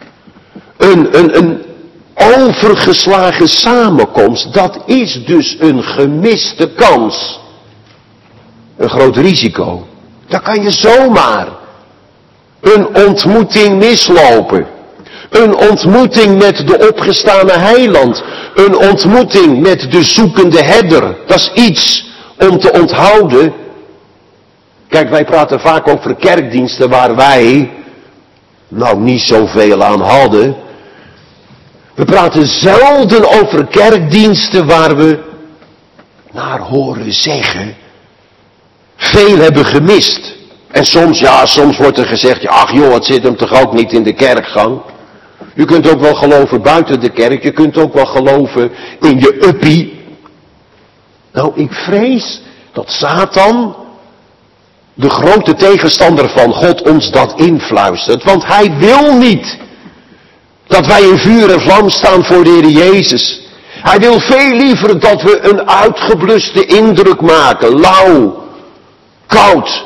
Een overgeslagen samenkomst, dat is dus een gemiste kans. Een groot risico. Daar kan je zomaar een ontmoeting mislopen. Een ontmoeting met de opgestane heiland. Een ontmoeting met de zoekende herder. Dat is iets om te onthouden. Kijk, wij praten vaak over kerkdiensten waar wij nou niet zoveel aan hadden. We praten zelden over kerkdiensten waar we naar horen zeggen veel hebben gemist. En soms wordt er gezegd, ja, ach joh, het zit hem toch ook niet in de kerkgang. Je kunt ook wel geloven buiten de kerk, je kunt ook wel geloven in je uppie. Nou, ik vrees dat Satan, de grote tegenstander van God, ons dat influistert. Want hij wil niet dat wij in vuur en vlam staan voor de Heer Jezus. Hij wil veel liever dat we een uitgebluste indruk maken, lauw, koud.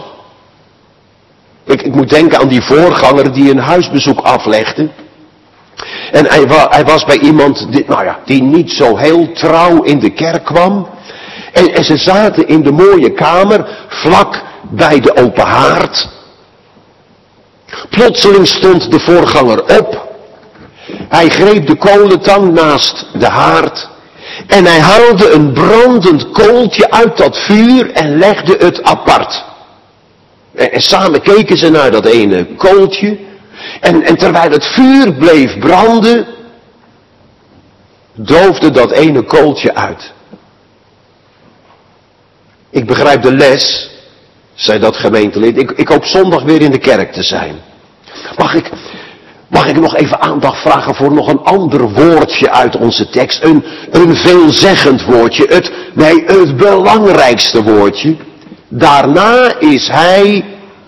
Ik moet denken aan die voorganger die een huisbezoek aflegde. En hij was bij iemand die niet zo heel trouw in de kerk kwam. En ze zaten in de mooie kamer, vlak bij de open haard. Plotseling stond de voorganger op. Hij greep de kolentang naast de haard. En hij haalde een brandend kooltje uit dat vuur en legde het apart. En samen keken ze naar dat ene kooltje. En terwijl het vuur bleef branden, doofde dat ene kooltje uit. Ik begrijp de les, zei dat gemeentelid. Ik hoop zondag weer in de kerk te zijn. Mag ik nog even aandacht vragen voor nog een ander woordje uit onze tekst? Een veelzeggend woordje. Het belangrijkste woordje. Daarna is hij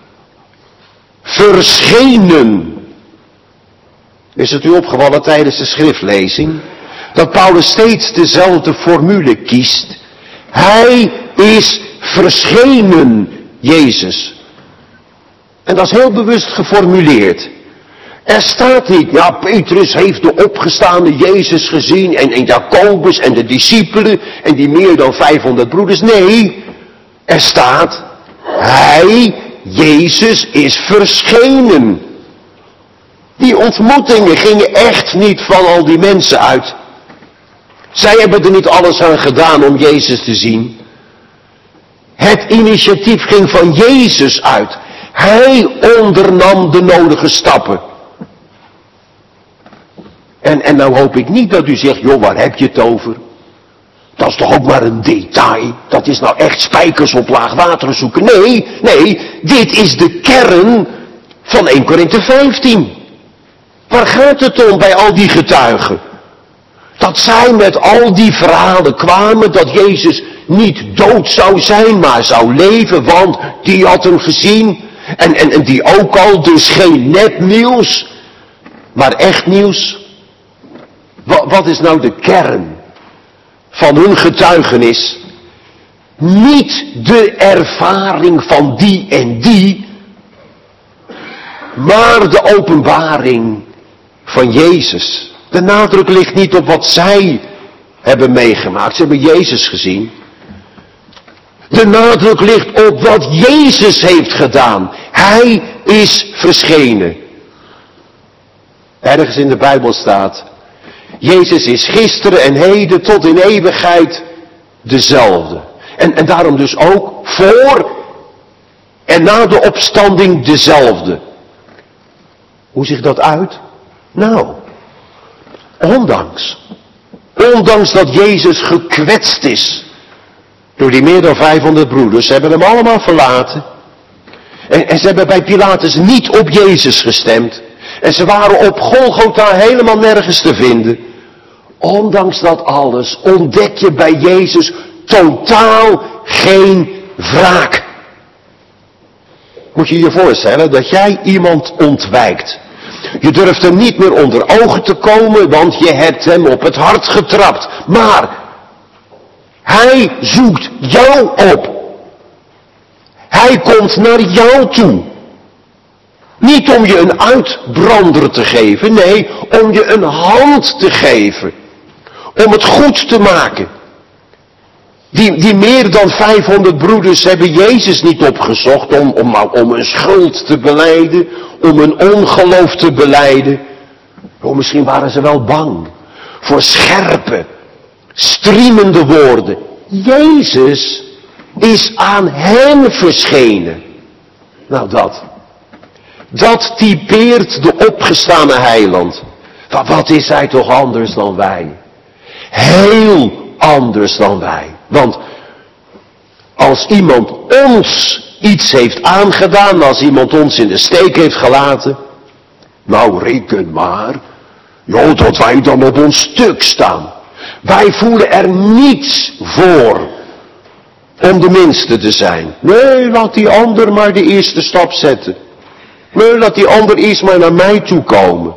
verschenen. Is het u opgevallen tijdens de schriftlezing? Dat Paulus steeds dezelfde formule kiest. Hij is verschenen, Jezus. En dat is heel bewust geformuleerd. Er staat niet, ja, Petrus heeft de opgestaande Jezus gezien en Jacobus en de discipelen en die meer dan 500 broeders. Nee, er staat, hij, Jezus, is verschenen. Die ontmoetingen gingen echt niet van al die mensen uit. Zij hebben er niet alles aan gedaan om Jezus te zien. Het initiatief ging van Jezus uit. Hij ondernam de nodige stappen. En nou hoop ik niet dat u zegt, joh, waar heb je het over? Dat is toch ook maar een detail. Dat is nou echt spijkers op laag water zoeken. Nee, dit is de kern van 1 Korinthe 15. Waar gaat het om bij al die getuigen? Dat zij met al die verhalen kwamen dat Jezus niet dood zou zijn, maar zou leven, want die had hem gezien. En die ook al, dus geen nepnieuws, maar echt nieuws. Wat is nou de kern van hun getuigenis? Niet de ervaring van die en die, maar de openbaring van Jezus. De nadruk ligt niet op wat zij hebben meegemaakt. Ze hebben Jezus gezien. De nadruk ligt op wat Jezus heeft gedaan. Hij is verschenen. Ergens in de Bijbel staat, Jezus is gisteren en heden tot in eeuwigheid dezelfde. En daarom dus ook voor en na de opstanding dezelfde. Hoe ziet dat uit? Nou, ondanks dat Jezus gekwetst is door die meer dan 500 broeders, ze hebben hem allemaal verlaten. En ze hebben bij Pilatus niet op Jezus gestemd. En ze waren op Golgotha helemaal nergens te vinden. Ondanks dat alles ontdek je bij Jezus totaal geen wraak. Moet je je voorstellen dat jij iemand ontwijkt. Je durft hem niet meer onder ogen te komen, want je hebt hem op het hart getrapt. Maar hij zoekt jou op. Hij komt naar jou toe. Niet om je een uitbrander te geven, nee, om je een hand te geven. Om het goed te maken. Die meer dan 500 broeders hebben Jezus niet opgezocht om een schuld te belijden, om een ongeloof te belijden. Oh, misschien waren ze wel bang voor scherpe, striemende woorden. Jezus is aan hen verschenen. Nou dat typeert de opgestane heiland. Wat is hij toch anders dan wij? Heel anders dan wij. Want als iemand ons iets heeft aangedaan, als iemand ons in de steek heeft gelaten, nou reken maar, joh, dat wij dan op ons stuk staan. Wij voelen er niets voor om de minste te zijn. Nee, laat die ander maar de eerste stap zetten. Nee, laat die ander eerst maar naar mij toe komen.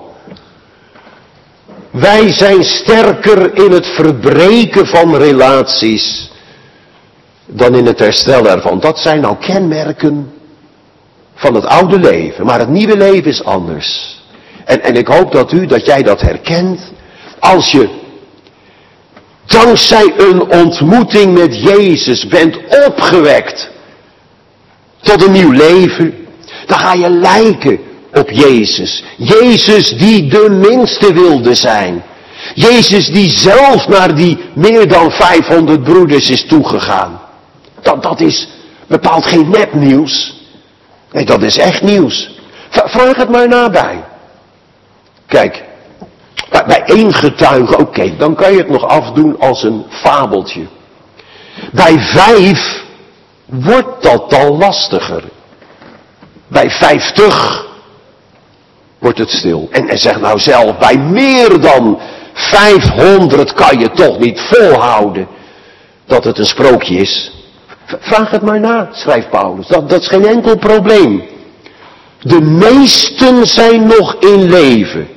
Wij zijn sterker in het verbreken van relaties dan in het herstel ervan. Dat zijn nou kenmerken van het oude leven. Maar het nieuwe leven is anders. En ik hoop dat jij dat herkent. Als je dankzij een ontmoeting met Jezus bent opgewekt tot een nieuw leven, dan ga je lijken op Jezus. Jezus die de minste wilde zijn. Jezus die zelf naar die meer dan 500 broeders is toegegaan. Dat is bepaald geen nepnieuws. Nee, dat is echt nieuws. Vraag het maar nabij. Kijk, bij één getuige, oké, dan kan je het nog afdoen als een fabeltje. Bij 5 wordt dat dan lastiger. Bij 50 wordt het stil. En zeg nou zelf, bij meer dan 500 kan je toch niet volhouden dat het een sprookje is. Vraag het maar na, schrijft Paulus. Dat is geen enkel probleem. De meesten zijn nog in leven.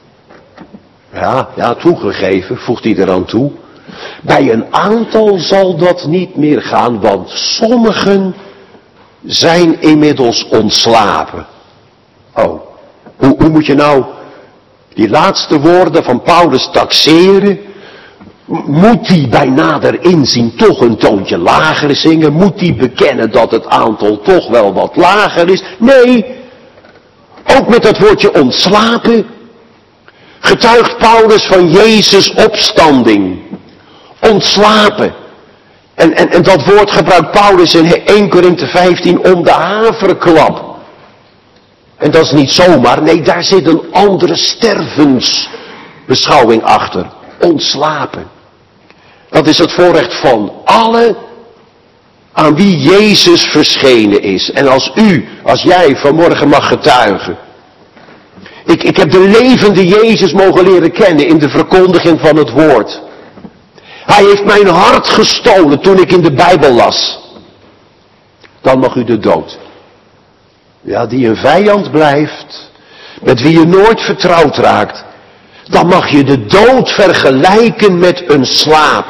Ja, toegegeven, voegt hij eraan toe. Bij een aantal zal dat niet meer gaan, want sommigen zijn inmiddels ontslapen. Oh, hoe moet je nou die laatste woorden van Paulus taxeren? Moet hij bij nader inzien toch een toontje lager zingen? Moet hij bekennen dat het aantal toch wel wat lager is? Nee, ook met dat woordje ontslapen getuigt Paulus van Jezus' opstanding. Ontslapen. En dat woord gebruikt Paulus in 1 Korinthe 15 om de haverklap. En dat is niet zomaar, nee, daar zit een andere stervensbeschouwing achter. Ontslapen. Dat is het voorrecht van allen aan wie Jezus verschenen is. En als jij vanmorgen mag getuigen. Ik heb de levende Jezus mogen leren kennen in de verkondiging van het woord. Hij heeft mijn hart gestolen toen ik in de Bijbel las. Dan mag u de dood. Ja, die een vijand blijft, met wie je nooit vertrouwd raakt. Dan mag je de dood vergelijken met een slaap.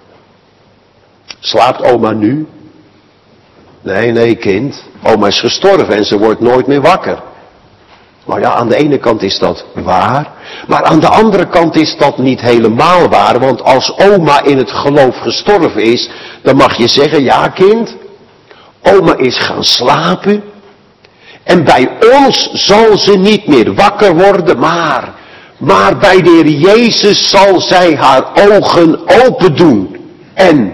Slaapt oma nu? Nee kind. Oma is gestorven en ze wordt nooit meer wakker. Nou ja, aan de ene kant is dat waar. Maar aan de andere kant is dat niet helemaal waar. Want als oma in het geloof gestorven is, dan mag je zeggen, ja kind, oma is gaan slapen. En bij ons zal ze niet meer wakker worden, maar bij de Heer Jezus zal zij haar ogen open doen. En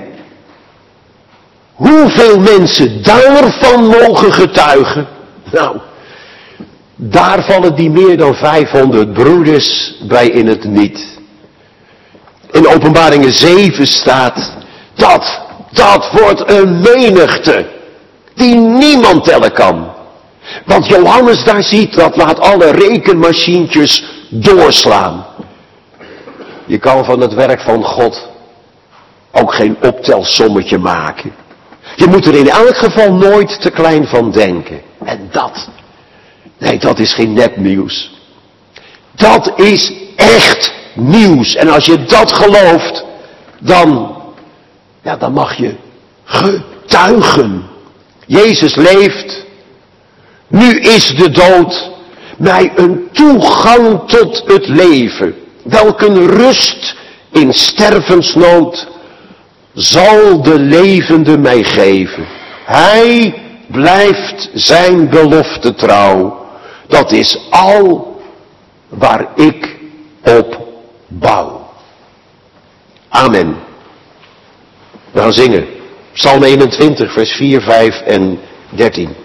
hoeveel mensen daarvan mogen getuigen? Nou, daar vallen die meer dan 500 broeders bij in het niet. In Openbaringen 7 staat, dat wordt een menigte die niemand tellen kan. Want Johannes daar ziet, dat laat alle rekenmachientjes doorslaan. Je kan van het werk van God ook geen optelsommetje maken. Je moet er in elk geval nooit te klein van denken. En dat is geen nepnieuws. Dat is echt nieuws. En als je dat gelooft, dan mag je getuigen. Jezus leeft. Nu is de dood mij een toegang tot het leven. Welke rust in stervensnood zal de levende mij geven. Hij blijft zijn belofte trouw. Dat is al waar ik op bouw. Amen. We gaan zingen. Psalm 21, vers 4, 5 en 13.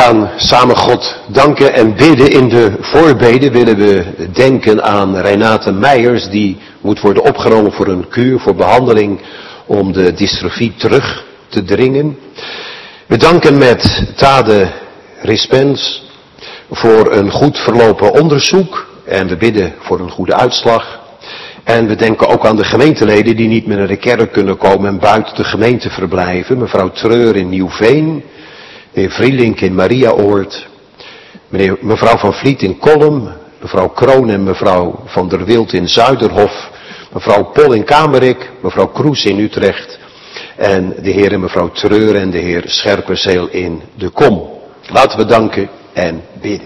gaan samen God danken en bidden. In de voorbeden willen we denken aan Renate Meijers, die moet worden opgenomen voor een kuur, voor behandeling om de dystrofie terug te dringen. We danken met Tade Rispens voor een goed verlopen onderzoek en we bidden voor een goede uitslag. En we denken ook aan de gemeenteleden die niet meer naar de kerk kunnen komen en buiten de gemeente verblijven. Mevrouw Treur in Nieuwveen, meneer Vrielink in Mariaoord, mevrouw Van Vliet in Kolm, mevrouw Kroon en mevrouw Van der Wild in Zuiderhof, mevrouw Pol in Kamerik, mevrouw Kroes in Utrecht en de heer en mevrouw Treur en de heer Scherpenzeel in de Kom. Laten we danken en bidden.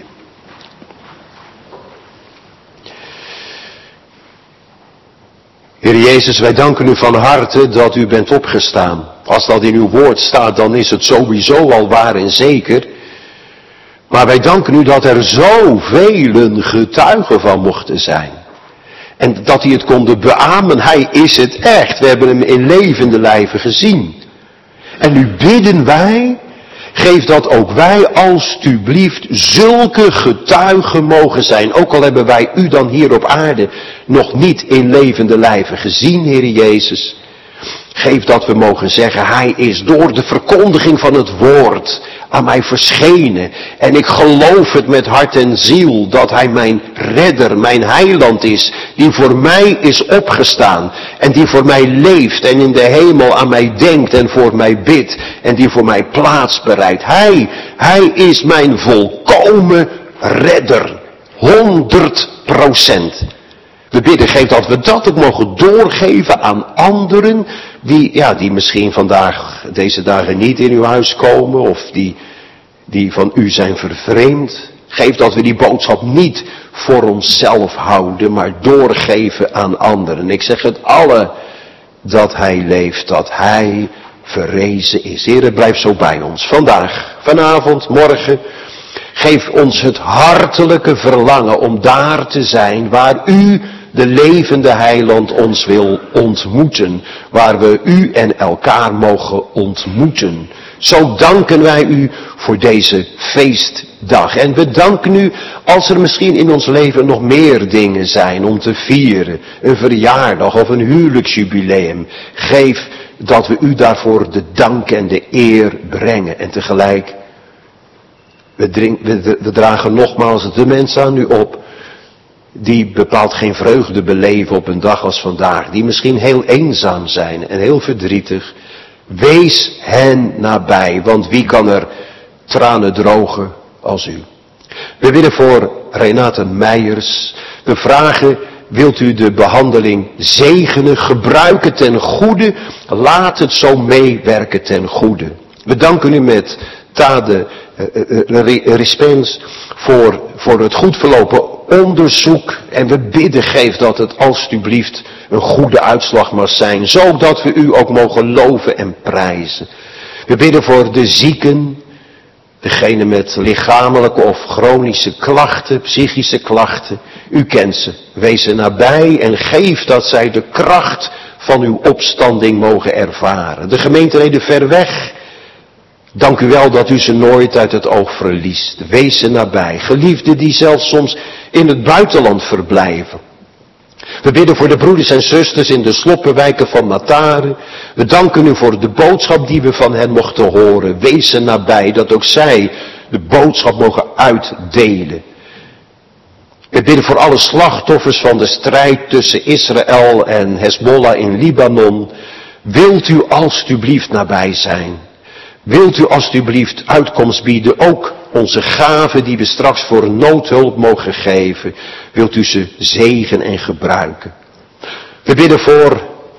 Heer Jezus, wij danken u van harte dat u bent opgestaan. Als dat in uw woord staat, dan is het sowieso al waar en zeker. Maar wij danken u dat er zoveel getuigen van mochten zijn. En dat die het konden beamen, hij is het echt. We hebben hem in levende lijven gezien. En nu bidden wij, geef dat ook wij alstublieft zulke getuigen mogen zijn. Ook al hebben wij u dan hier op aarde nog niet in levende lijven gezien, Heer Jezus. Geef dat we mogen zeggen, hij is door de verkondiging van het woord aan mij verschenen. En ik geloof het met hart en ziel dat hij mijn redder, mijn heiland is. Die voor mij is opgestaan. En die voor mij leeft en in de hemel aan mij denkt en voor mij bidt. En die voor mij plaats bereidt. Hij is mijn volkomen redder. 100%. We bidden, geef dat we dat ook mogen doorgeven aan anderen die misschien deze dagen niet in uw huis komen of die van u zijn vervreemd. Geef dat we die boodschap niet voor onszelf houden, maar doorgeven aan anderen. Ik zeg het alle dat hij leeft, dat hij verrezen is. Heere, blijf zo bij ons. Vandaag, vanavond, morgen. Geef ons het hartelijke verlangen om daar te zijn waar u, de levende heiland, ons wil ontmoeten. Waar we u en elkaar mogen ontmoeten. Zo danken wij u voor deze feestdag. En we danken u als er misschien in ons leven nog meer dingen zijn om te vieren. Een verjaardag of een huwelijksjubileum. Geef dat we u daarvoor de dank en de eer brengen. En tegelijk, we dragen nogmaals de mensen aan u op die bepaald geen vreugde beleven op een dag als vandaag. Die misschien heel eenzaam zijn en heel verdrietig. Wees hen nabij, want wie kan er tranen drogen als u? We bidden voor Renate Meijers. We vragen, wilt u de behandeling zegenen, gebruiken ten goede, laat het zo meewerken ten goede. We danken u met Tade Rispens voor het goed verlopen onderzoek. En we bidden, geef dat het alstublieft een goede uitslag mag zijn. Zodat we u ook mogen loven en prijzen. We bidden voor de zieken. Degene met lichamelijke of chronische klachten, psychische klachten. U kent ze. Wees ze nabij en geef dat zij de kracht van uw opstanding mogen ervaren. De gemeenteleden ver weg. Dank u wel dat u ze nooit uit het oog verliest. Wees ze nabij. Geliefden die zelfs soms in het buitenland verblijven. We bidden voor de broeders en zusters in de sloppenwijken van Matare. We danken u voor de boodschap die we van hen mochten horen. Wees ze nabij, dat ook zij de boodschap mogen uitdelen. We bidden voor alle slachtoffers van de strijd tussen Israël en Hezbollah in Libanon. Wilt u alstublieft nabij zijn? Wilt u alstublieft uitkomst bieden, ook onze gaven die we straks voor noodhulp mogen geven, wilt u ze zegen en gebruiken. We bidden voor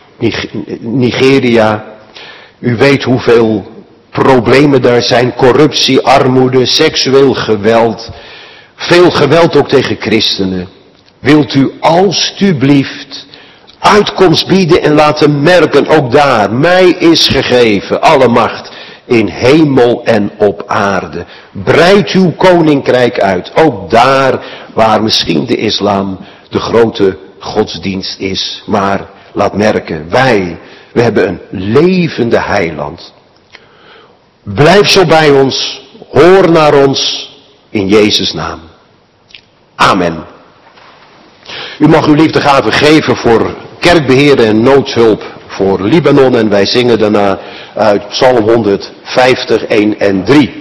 Nigeria. U weet hoeveel problemen daar zijn, corruptie, armoede, seksueel geweld, veel geweld ook tegen christenen. Wilt u alstublieft uitkomst bieden en laten merken, ook daar, mij is gegeven alle macht in hemel en op aarde. Breid uw koninkrijk uit. Ook daar waar misschien de islam de grote godsdienst is. Maar laat merken, we hebben een levende heiland. Blijf zo bij ons Hoor naar ons in Jezus' naam. Amen. U mag uw liefdegave geven voor kerkbeheer en noodhulp voor Libanon. En wij zingen daarna uit Psalm 150, 1 en 3.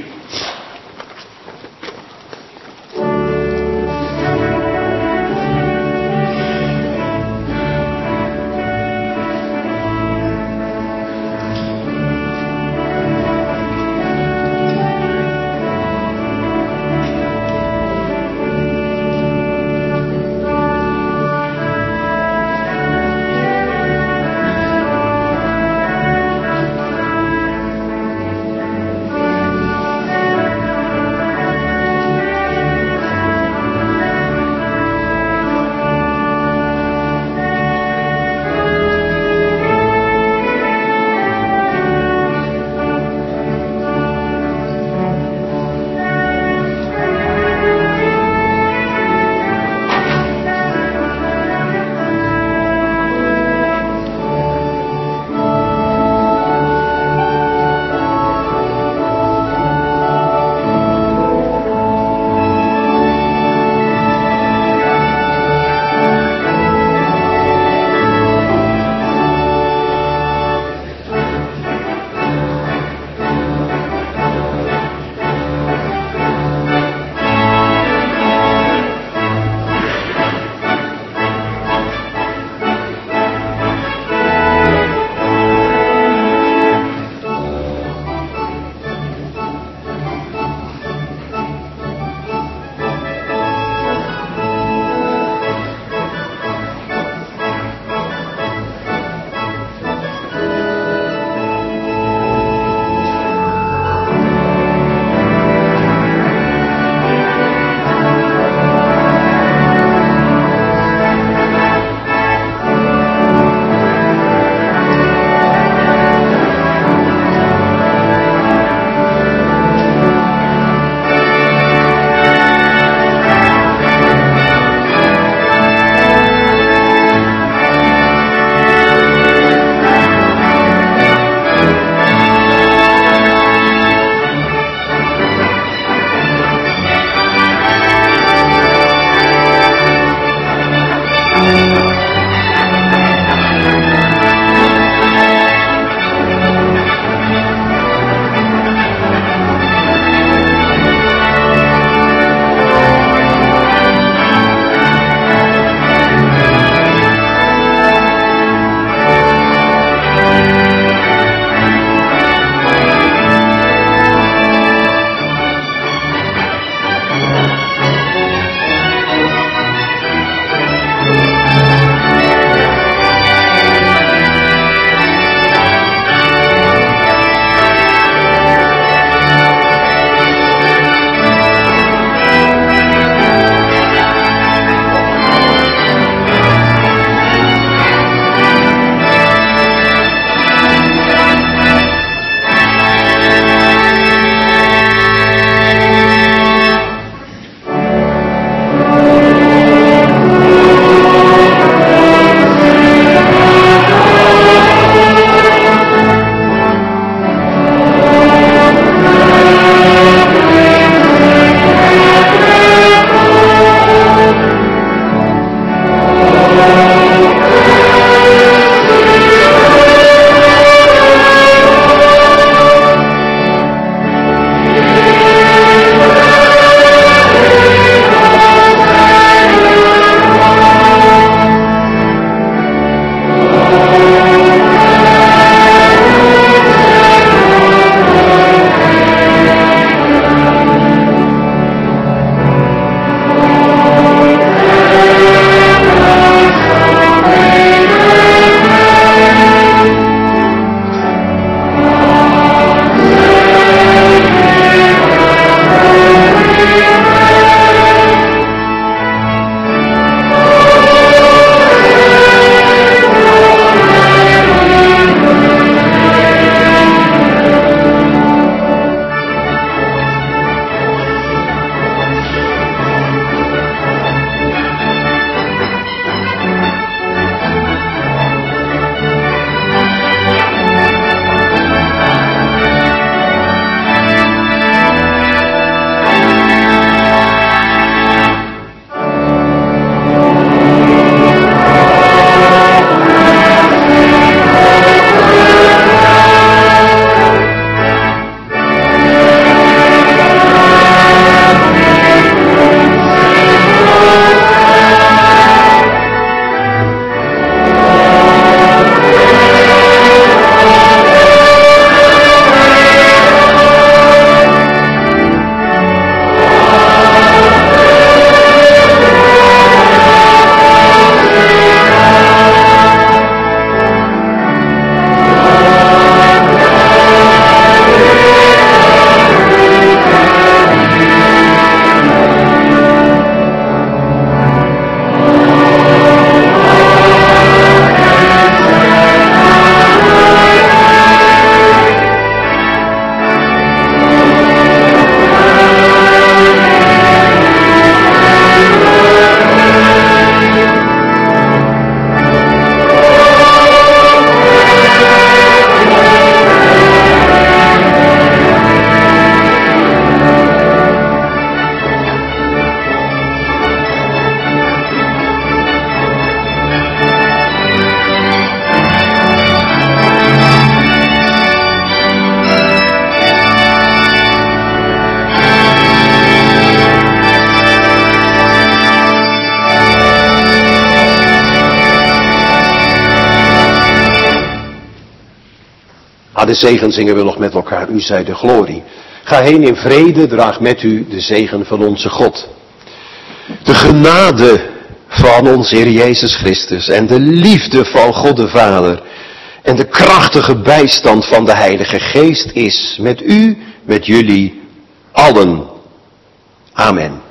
Na de zegen zingen we nog met elkaar, u zij de glorie. Ga heen in vrede, draag met u de zegen van onze God. De genade van onze Heer Jezus Christus en de liefde van God de Vader en de krachtige bijstand van de Heilige Geest is met u, met jullie allen. Amen.